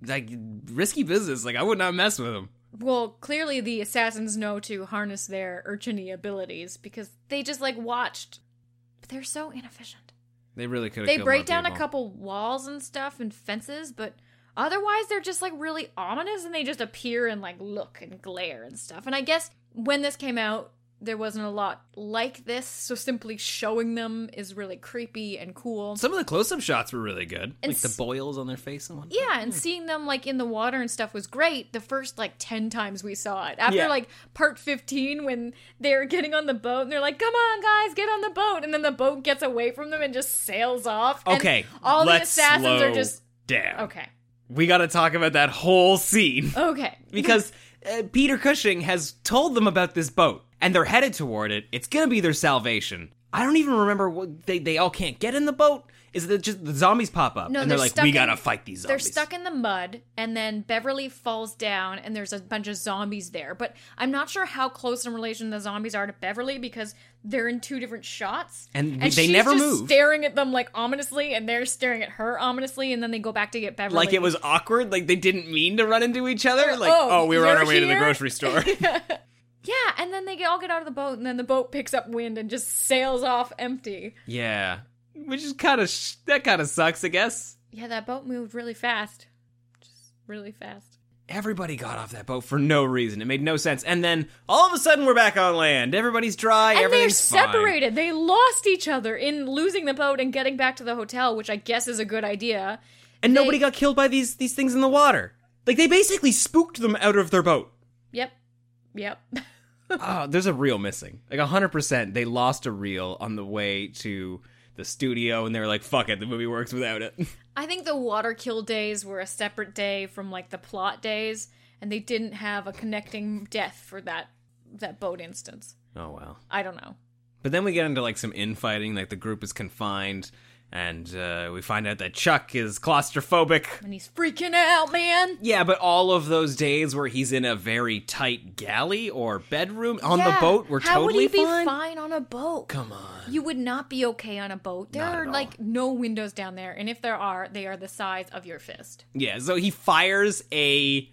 risky business. Like, I would not mess with them. Well, clearly the assassins know to harness their urchiny abilities because they just, like, watched. But they're so inefficient. They really could have They killed break more down a people. couple walls and stuff and fences, but Otherwise, they're just like really ominous and they just appear and like look and glare and stuff. And I guess when this came out, there wasn't a lot like this, so simply showing them is really creepy and cool. Some of the close-up shots were really good. And like the boils on their face and whatnot. Yeah, and seeing them like in the water and stuff was great the first like 10 times we saw it. After like part 15 when they're getting on the boat and they're like, come on guys, get on the boat. And then the boat gets away from them and just sails off. Okay, and all the assassins are just... down. Okay. We gotta talk about that whole scene. Okay. Because Peter Cushing has told them about this boat. And they're headed toward it. It's gonna be their salvation. I don't even remember what they all can't get in the boat. Is it just the zombies pop up? No, and they're like, we gotta fight these zombies. They're stuck in the mud, and then Beverly falls down, and there's a bunch of zombies there. But I'm not sure how close in relation the zombies are to Beverly because they're in 2 different shots. And they she's never just move. Staring at them like ominously, and they're staring at her ominously, and then they go back to get Beverly. Like it was awkward. Like they didn't mean to run into each other. Like, we were on you're our way to the here? grocery store. Yeah, and then they all get out of the boat, and then the boat picks up wind and just sails off empty. Yeah. Which is kind of, that kind of sucks, I guess. Yeah, that boat moved really fast. Just really fast. Everybody got off that boat for no reason. It made no sense. And then, all of a sudden, we're back on land. Everybody's dry, and everything's they're fine. separated. They lost each other in losing the boat and getting back to the hotel, which I guess is a good idea. And nobody got killed by these things in the water. Like, they basically spooked them out of their boat. Yep. Oh, there's a reel missing. Like 100%, they lost a reel on the way to the studio, and they were like, fuck it, the movie works without it. I think the water kill days were a separate day from, like, the plot days, and they didn't have a connecting death for that boat instance. Oh, well. I don't know. But then we get into, like, some infighting, like, the group is confined, and we find out that Chuck is claustrophobic. And he's freaking out, man! Yeah, but all of those days where he's in a very tight galley or bedroom on the boat were How totally would he fine. be fine on a boat? Come on. You would not be okay on a boat. There Not are, at all. like, no windows down there, and if there are, they are the size of your fist. Yeah, so he fires a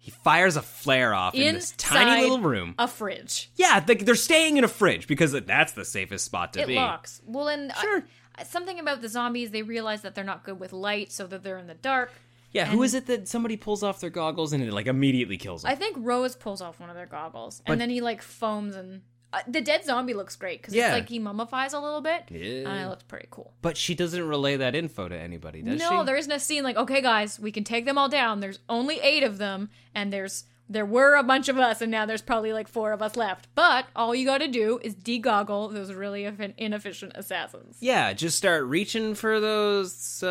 flare off in this tiny little room. A fridge. Yeah, they're staying in a fridge because that's the safest spot to be. It locks. Well, and Sure. something about the zombies, they realize that they're not good with light, so that they're in the dark. Yeah, who is it that somebody pulls off their goggles and it, like, immediately kills them? I think Rose pulls off one of their goggles, But- and then he, like, foams and... the dead zombie looks great, because it's like he mummifies a little bit. Yeah. And it looks pretty cool. But she doesn't relay that info to anybody, does she? No, there isn't a scene like, okay, guys, we can take them all down. There's only 8 of them, and there were a bunch of us, and now there's probably like 4 of us left. But all you gotta do is degoggle those really inefficient assassins. Yeah, just start reaching for those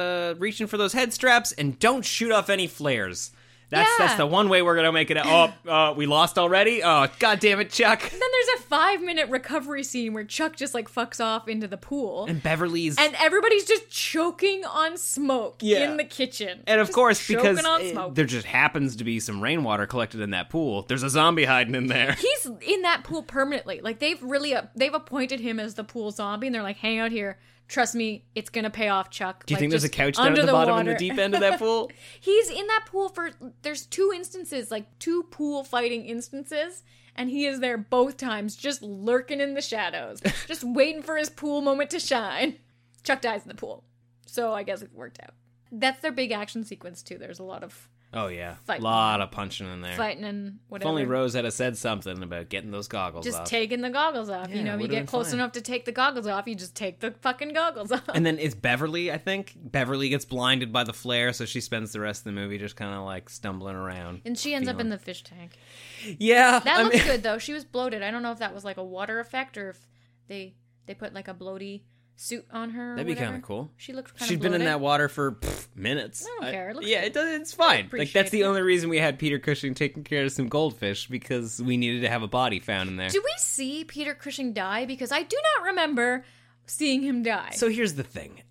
head straps and don't shoot off any flares. That's the one way we're gonna make it. We lost already. Oh, god damn it, Chuck! And then there's a 5-minute recovery scene where Chuck just like fucks off into the pool, And Beverly's and everybody's just choking on smoke in the kitchen. And of Just course, because choking on smoke. there just happens to be some rainwater collected in that pool, there's a zombie hiding in there. He's in that pool permanently. Like they've appointed him as the pool zombie, and they're like, hang out here. Trust me, it's gonna pay off, Chuck. Do you Like, think there's a just couch down under at the bottom water. in the deep end of that pool? He's in that pool there's 2 instances, like 2 pool fighting instances, and he is there both times, just lurking in the shadows, just waiting for his pool moment to shine. Chuck dies in the pool, so I guess it worked out. That's their big action sequence too. There's a lot of Oh yeah, Fighting. lot of punching in there. fighting and If whatever. only Rose had said something about getting those goggles just off. taking the goggles off. Yeah, You would've get been close fine. enough to take the goggles off, you just take the fucking goggles off. And then it's Beverly, I think. Beverly gets blinded by the flare, so she spends the rest of the movie just kind of like stumbling around. And she ends up in the fish tank. Yeah, That looks good though. She was bloated. I don't know if that was like a water effect or if they put like a bloaty suit on her. That'd be kind of cool. She looked kind of She's been in that water for minutes. I don't care. It looks yeah, good. it's fine. Like appreciate that's the it. only reason we had Peter Cushing taking care of some goldfish because we needed to have a body found in there. Do we see Peter Cushing die? Because I do not remember seeing him die. So here's the thing.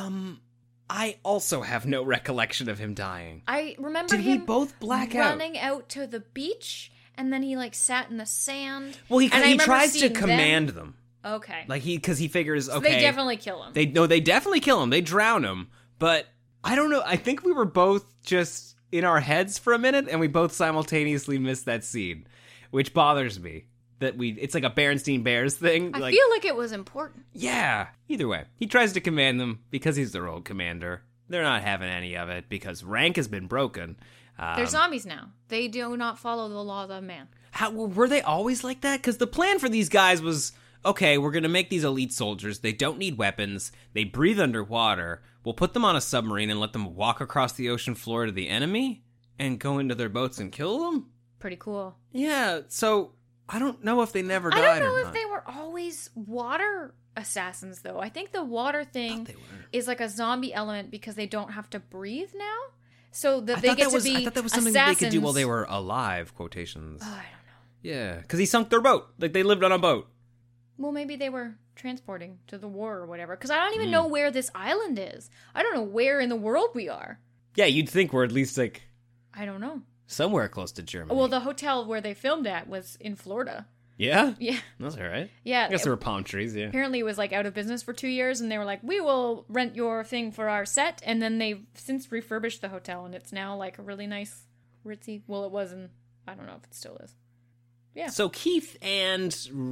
I also have no recollection of him dying. I remember Did we him both black out? running out to the beach, and then he like sat in the sand. Well, And I he remember tries to seeing them. command them. Okay. Like because he figures, So okay, they definitely kill him. They definitely kill him. They drown him. But I don't know. I think we were both just in our heads for a minute, and we both simultaneously missed that scene, which bothers me. It's like a Berenstain Bears thing. I feel like it was important. Yeah. Either way, he tries to command them because he's their old commander. they're not having any of it because rank has been broken. They're zombies now. They do not follow the laws of man. How were they always like that? Because the plan for these guys was, okay, we're going to make these elite soldiers. They don't need weapons. They breathe underwater. We'll put them on a submarine and let them walk across the ocean floor to the enemy and go into their boats and kill them? Pretty cool. Yeah, so I don't know if they never died or I don't know not. if they were always water assassins, though. I think the water thing is like a zombie element because they don't have to breathe now. So that they get to be I thought that was something that they could do while they were alive, quotations. Oh, I don't know. Yeah, because he sunk their boat. Like, they lived on a boat. Well, maybe they were transporting to the war or whatever. Because I don't even know where this island is. I don't know where in the world we are. Yeah, you'd think we're at least, like... I don't know. Somewhere close to Germany. Well, the hotel where they filmed at was in Florida. Yeah? Yeah. That's all right. Yeah. I guess there were palm trees, yeah. Apparently it was like out of business for 2 years, and they were like, we will rent your thing for our set. And then they've since refurbished the hotel, and it's now like a really nice, ritzy. Well, it was, and I don't know if it still is. Yeah. So Keith and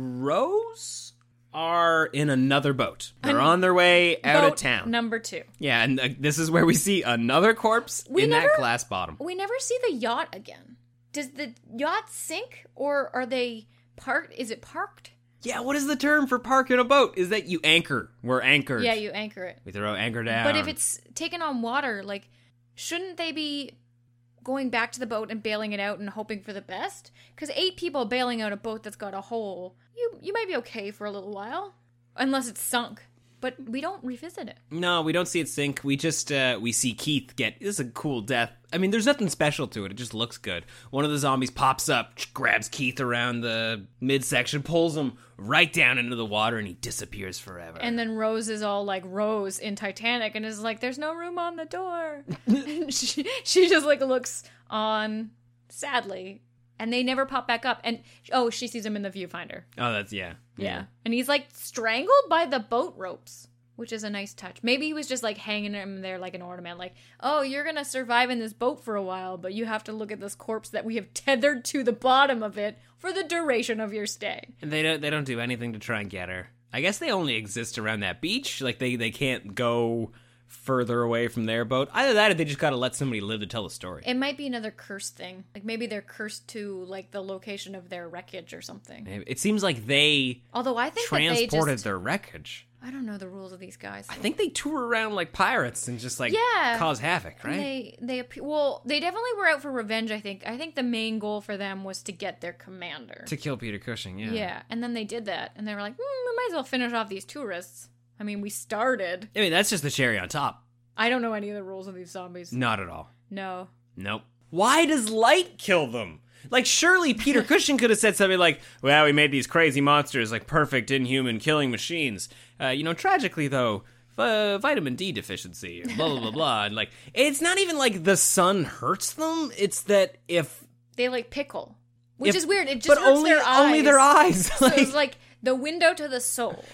Rose are in another boat. They're on their way out of town. Number 2. Yeah, and this is where we see another corpse that glass bottom. We never see the yacht again. Does the yacht sink, or are they parked? Is it parked? Yeah, what is the term for park in a boat? Is that you anchor. We're anchored. Yeah, you anchor it. We throw anchor down. But if it's taken on water, like, shouldn't they be going back to the boat and bailing it out and hoping for the best? Because 8 people bailing out a boat that's got a hole, you might be okay for a little while. Unless it's sunk. But we don't revisit it. No, we don't see it sink. We just, we see Keith get, this is a cool death. I mean, there's nothing special to it. It just looks good. One of the zombies pops up, grabs Keith around the midsection, pulls him right down into the water, and he disappears forever. And then Rose is all like Rose in Titanic and is like, there's no room on the door. And she just like looks on sadly. And they never pop back up. And, she sees him in the viewfinder. Oh, that's, yeah. Yeah. And he's, like, strangled by the boat ropes, which is a nice touch. Maybe he was just, like, hanging him there like an ornament. Like, oh, you're going to survive in this boat for a while, but you have to look at this corpse that we have tethered to the bottom of it for the duration of your stay. And they don't do anything to try and get her. I guess they only exist around that beach. Like, they can't go further away from their boat. Either that or they just gotta let somebody live to tell the story. It might be another cursed thing. Like, maybe they're cursed to, like, the location of their wreckage or something. It seems like they Although I think transported their wreckage. I don't know the rules of these guys. I think they tour around like pirates and just, like, cause havoc, right? They definitely were out for revenge, I think. I think the main goal for them was to get their commander. To kill Peter Cushing, yeah. Yeah, and then they did that. And they were like, we might as well finish off these tourists. I mean, we started. I mean, that's just the cherry on top. I don't know any of the rules of these zombies. Not at all. No. Nope. Why does light kill them? Like, surely Peter Cushing could have said something like, well, we made these crazy monsters, like perfect inhuman killing machines. Tragically, though, vitamin D deficiency, blah, blah, blah, blah. And, like, it's not even like the sun hurts them. It's that if... They, like, pickle. Which is weird. It just hurts their eyes. Only their eyes. So it's like the window to the soul.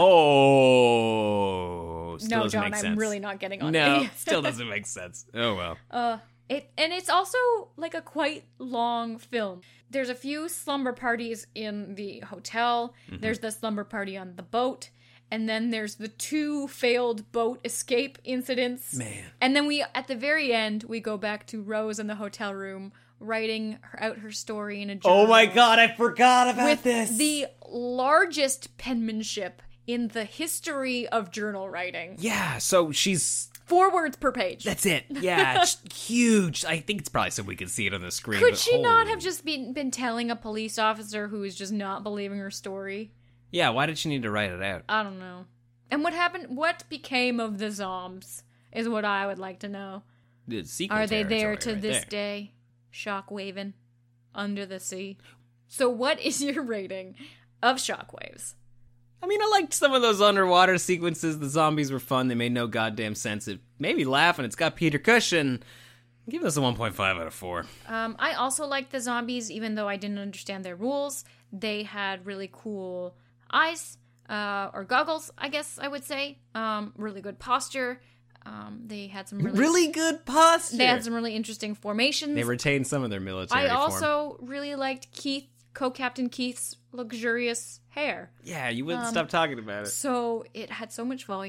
Oh. Still no, John, I'm really not getting on it. No, still doesn't make sense. Oh, well. It's also like a quite long film. There's a few slumber parties in the hotel. Mm-hmm. There's the slumber party on the boat. And then there's the 2 failed boat escape incidents. Man. And then at the very end, we go back to Rose in the hotel room writing out her story in a journal. Oh my God, I forgot about this. With the largest penmanship in the history of journal writing. Yeah, so she's... 4 words per page. That's it. Yeah, it's huge. I think it's probably so we can see it on the screen. Could she not have just been telling a police officer who was just not believing her story? Yeah, why did she need to write it out? I don't know. And what became of the zombs is what I would like to know. Are they there to this day? Shockwaving under the sea. So what is your rating of Shockwaves? I mean, I liked some of those underwater sequences. The zombies were fun. They made no goddamn sense. It made me laugh, and it's got Peter Cushing. I'm giving this a 1.5 out of 4. I also liked the zombies, even though I didn't understand their rules. They had really cool eyes, or goggles, I guess I would say. Really good posture. They had some really good posture. They had some really interesting formations. They retained some of their military form. I also really liked Co-Captain Keith's luxurious hair. Yeah, you wouldn't stop talking about it. So it had so much volume.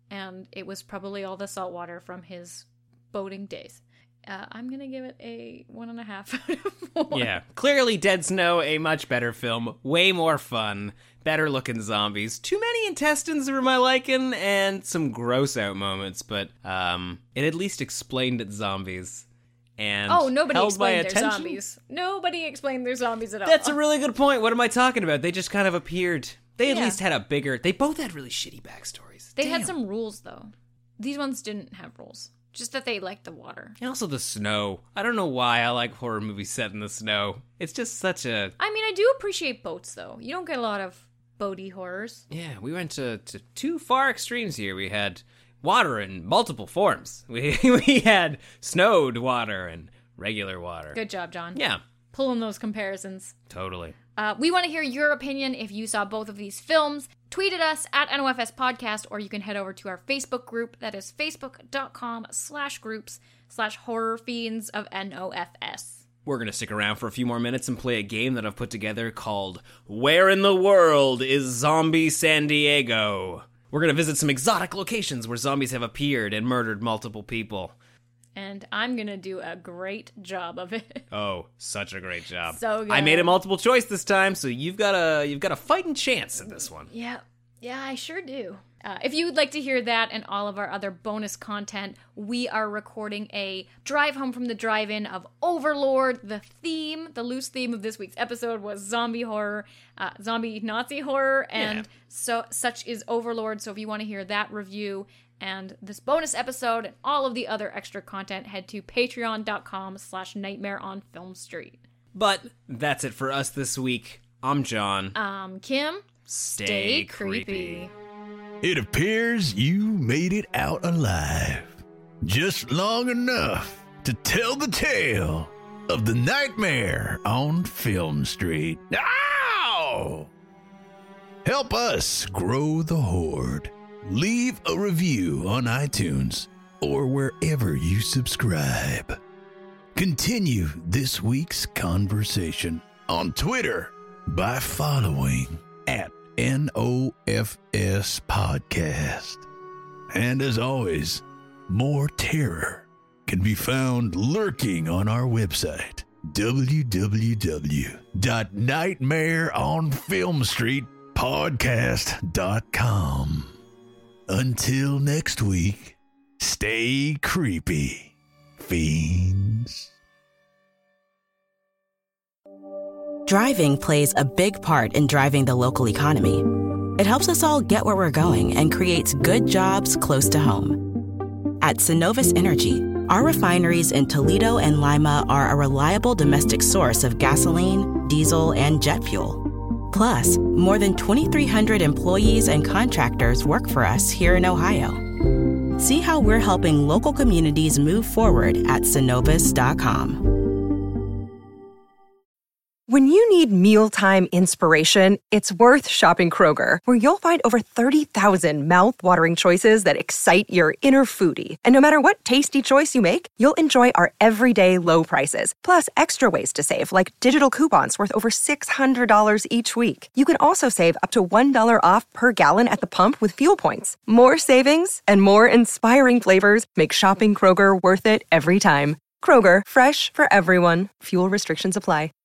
and it was probably all the salt water from his boating days. I'm going to give it a 1.5 out of 4. Yeah, clearly Dead Snow, a much better film, way more fun, better looking zombies, too many intestines for my liking, and some gross out moments, but it at least explained its zombies. And nobody explained their zombies. Nobody explained their zombies at all. That's a really good point. What am I talking about? They just kind of appeared. They at least had they both had really shitty backstories. They had some rules, though. These ones didn't have rules. Just that they liked the water. And also the snow. I don't know why I like horror movies set in the snow. It's just such a... I mean, I do appreciate boats, though. You don't get a lot of boaty horrors. Yeah, we went to two far extremes here. We had water in multiple forms. We had snowed water and regular water. Good job, John. Yeah. Pulling those comparisons. Totally. We want to hear your opinion if you saw both of these films. Tweet at us at NOFS Podcast, or you can head over to our Facebook group. That is facebook.com/groups/horror fiends of NOFS. We're going to stick around for a few more minutes and play a game that I've put together called Where in the World is Zombie San Diego? We're going to visit some exotic locations where zombies have appeared and murdered multiple people. And I'm going to do a great job of it. Oh, such a great job. So good. I made a multiple choice this time, so you've got a fighting chance in this one. Yeah, I sure do. If you would like to hear that and all of our other bonus content, we are recording a drive home from the drive-in of Overlord. The loose theme of this week's episode was zombie horror, zombie Nazi horror, and so such is Overlord. So if you want to hear that review and this bonus episode and all of the other extra content, head to patreon.com/Nightmare on Film Street. But that's it for us this week. I'm John. I'm Kim. Stay creepy. It appears you made it out alive. Just long enough to tell the tale of the Nightmare on Film Street. Ow! Help us grow the horde. Leave a review on iTunes or wherever you subscribe. Continue this week's conversation on Twitter by following at NOFS Podcast. And as always, more terror can be found lurking on our website, www.nightmareonfilmstreetpodcast.com. Until next week, stay creepy, fiends. Driving plays a big part in driving the local economy. It helps us all get where we're going and creates good jobs close to home. At Synovus Energy, our refineries in Toledo and Lima are a reliable domestic source of gasoline, diesel, and jet fuel. Plus, more than 2,300 employees and contractors work for us here in Ohio. See how we're helping local communities move forward at Synovus.com. When you need mealtime inspiration, it's worth shopping Kroger, where you'll find over 30,000 mouth-watering choices that excite your inner foodie. And no matter what tasty choice you make, you'll enjoy our everyday low prices, plus extra ways to save, like digital coupons worth over $600 each week. You can also save up to $1 off per gallon at the pump with fuel points. More savings and more inspiring flavors make shopping Kroger worth it every time. Kroger, fresh for everyone. Fuel restrictions apply.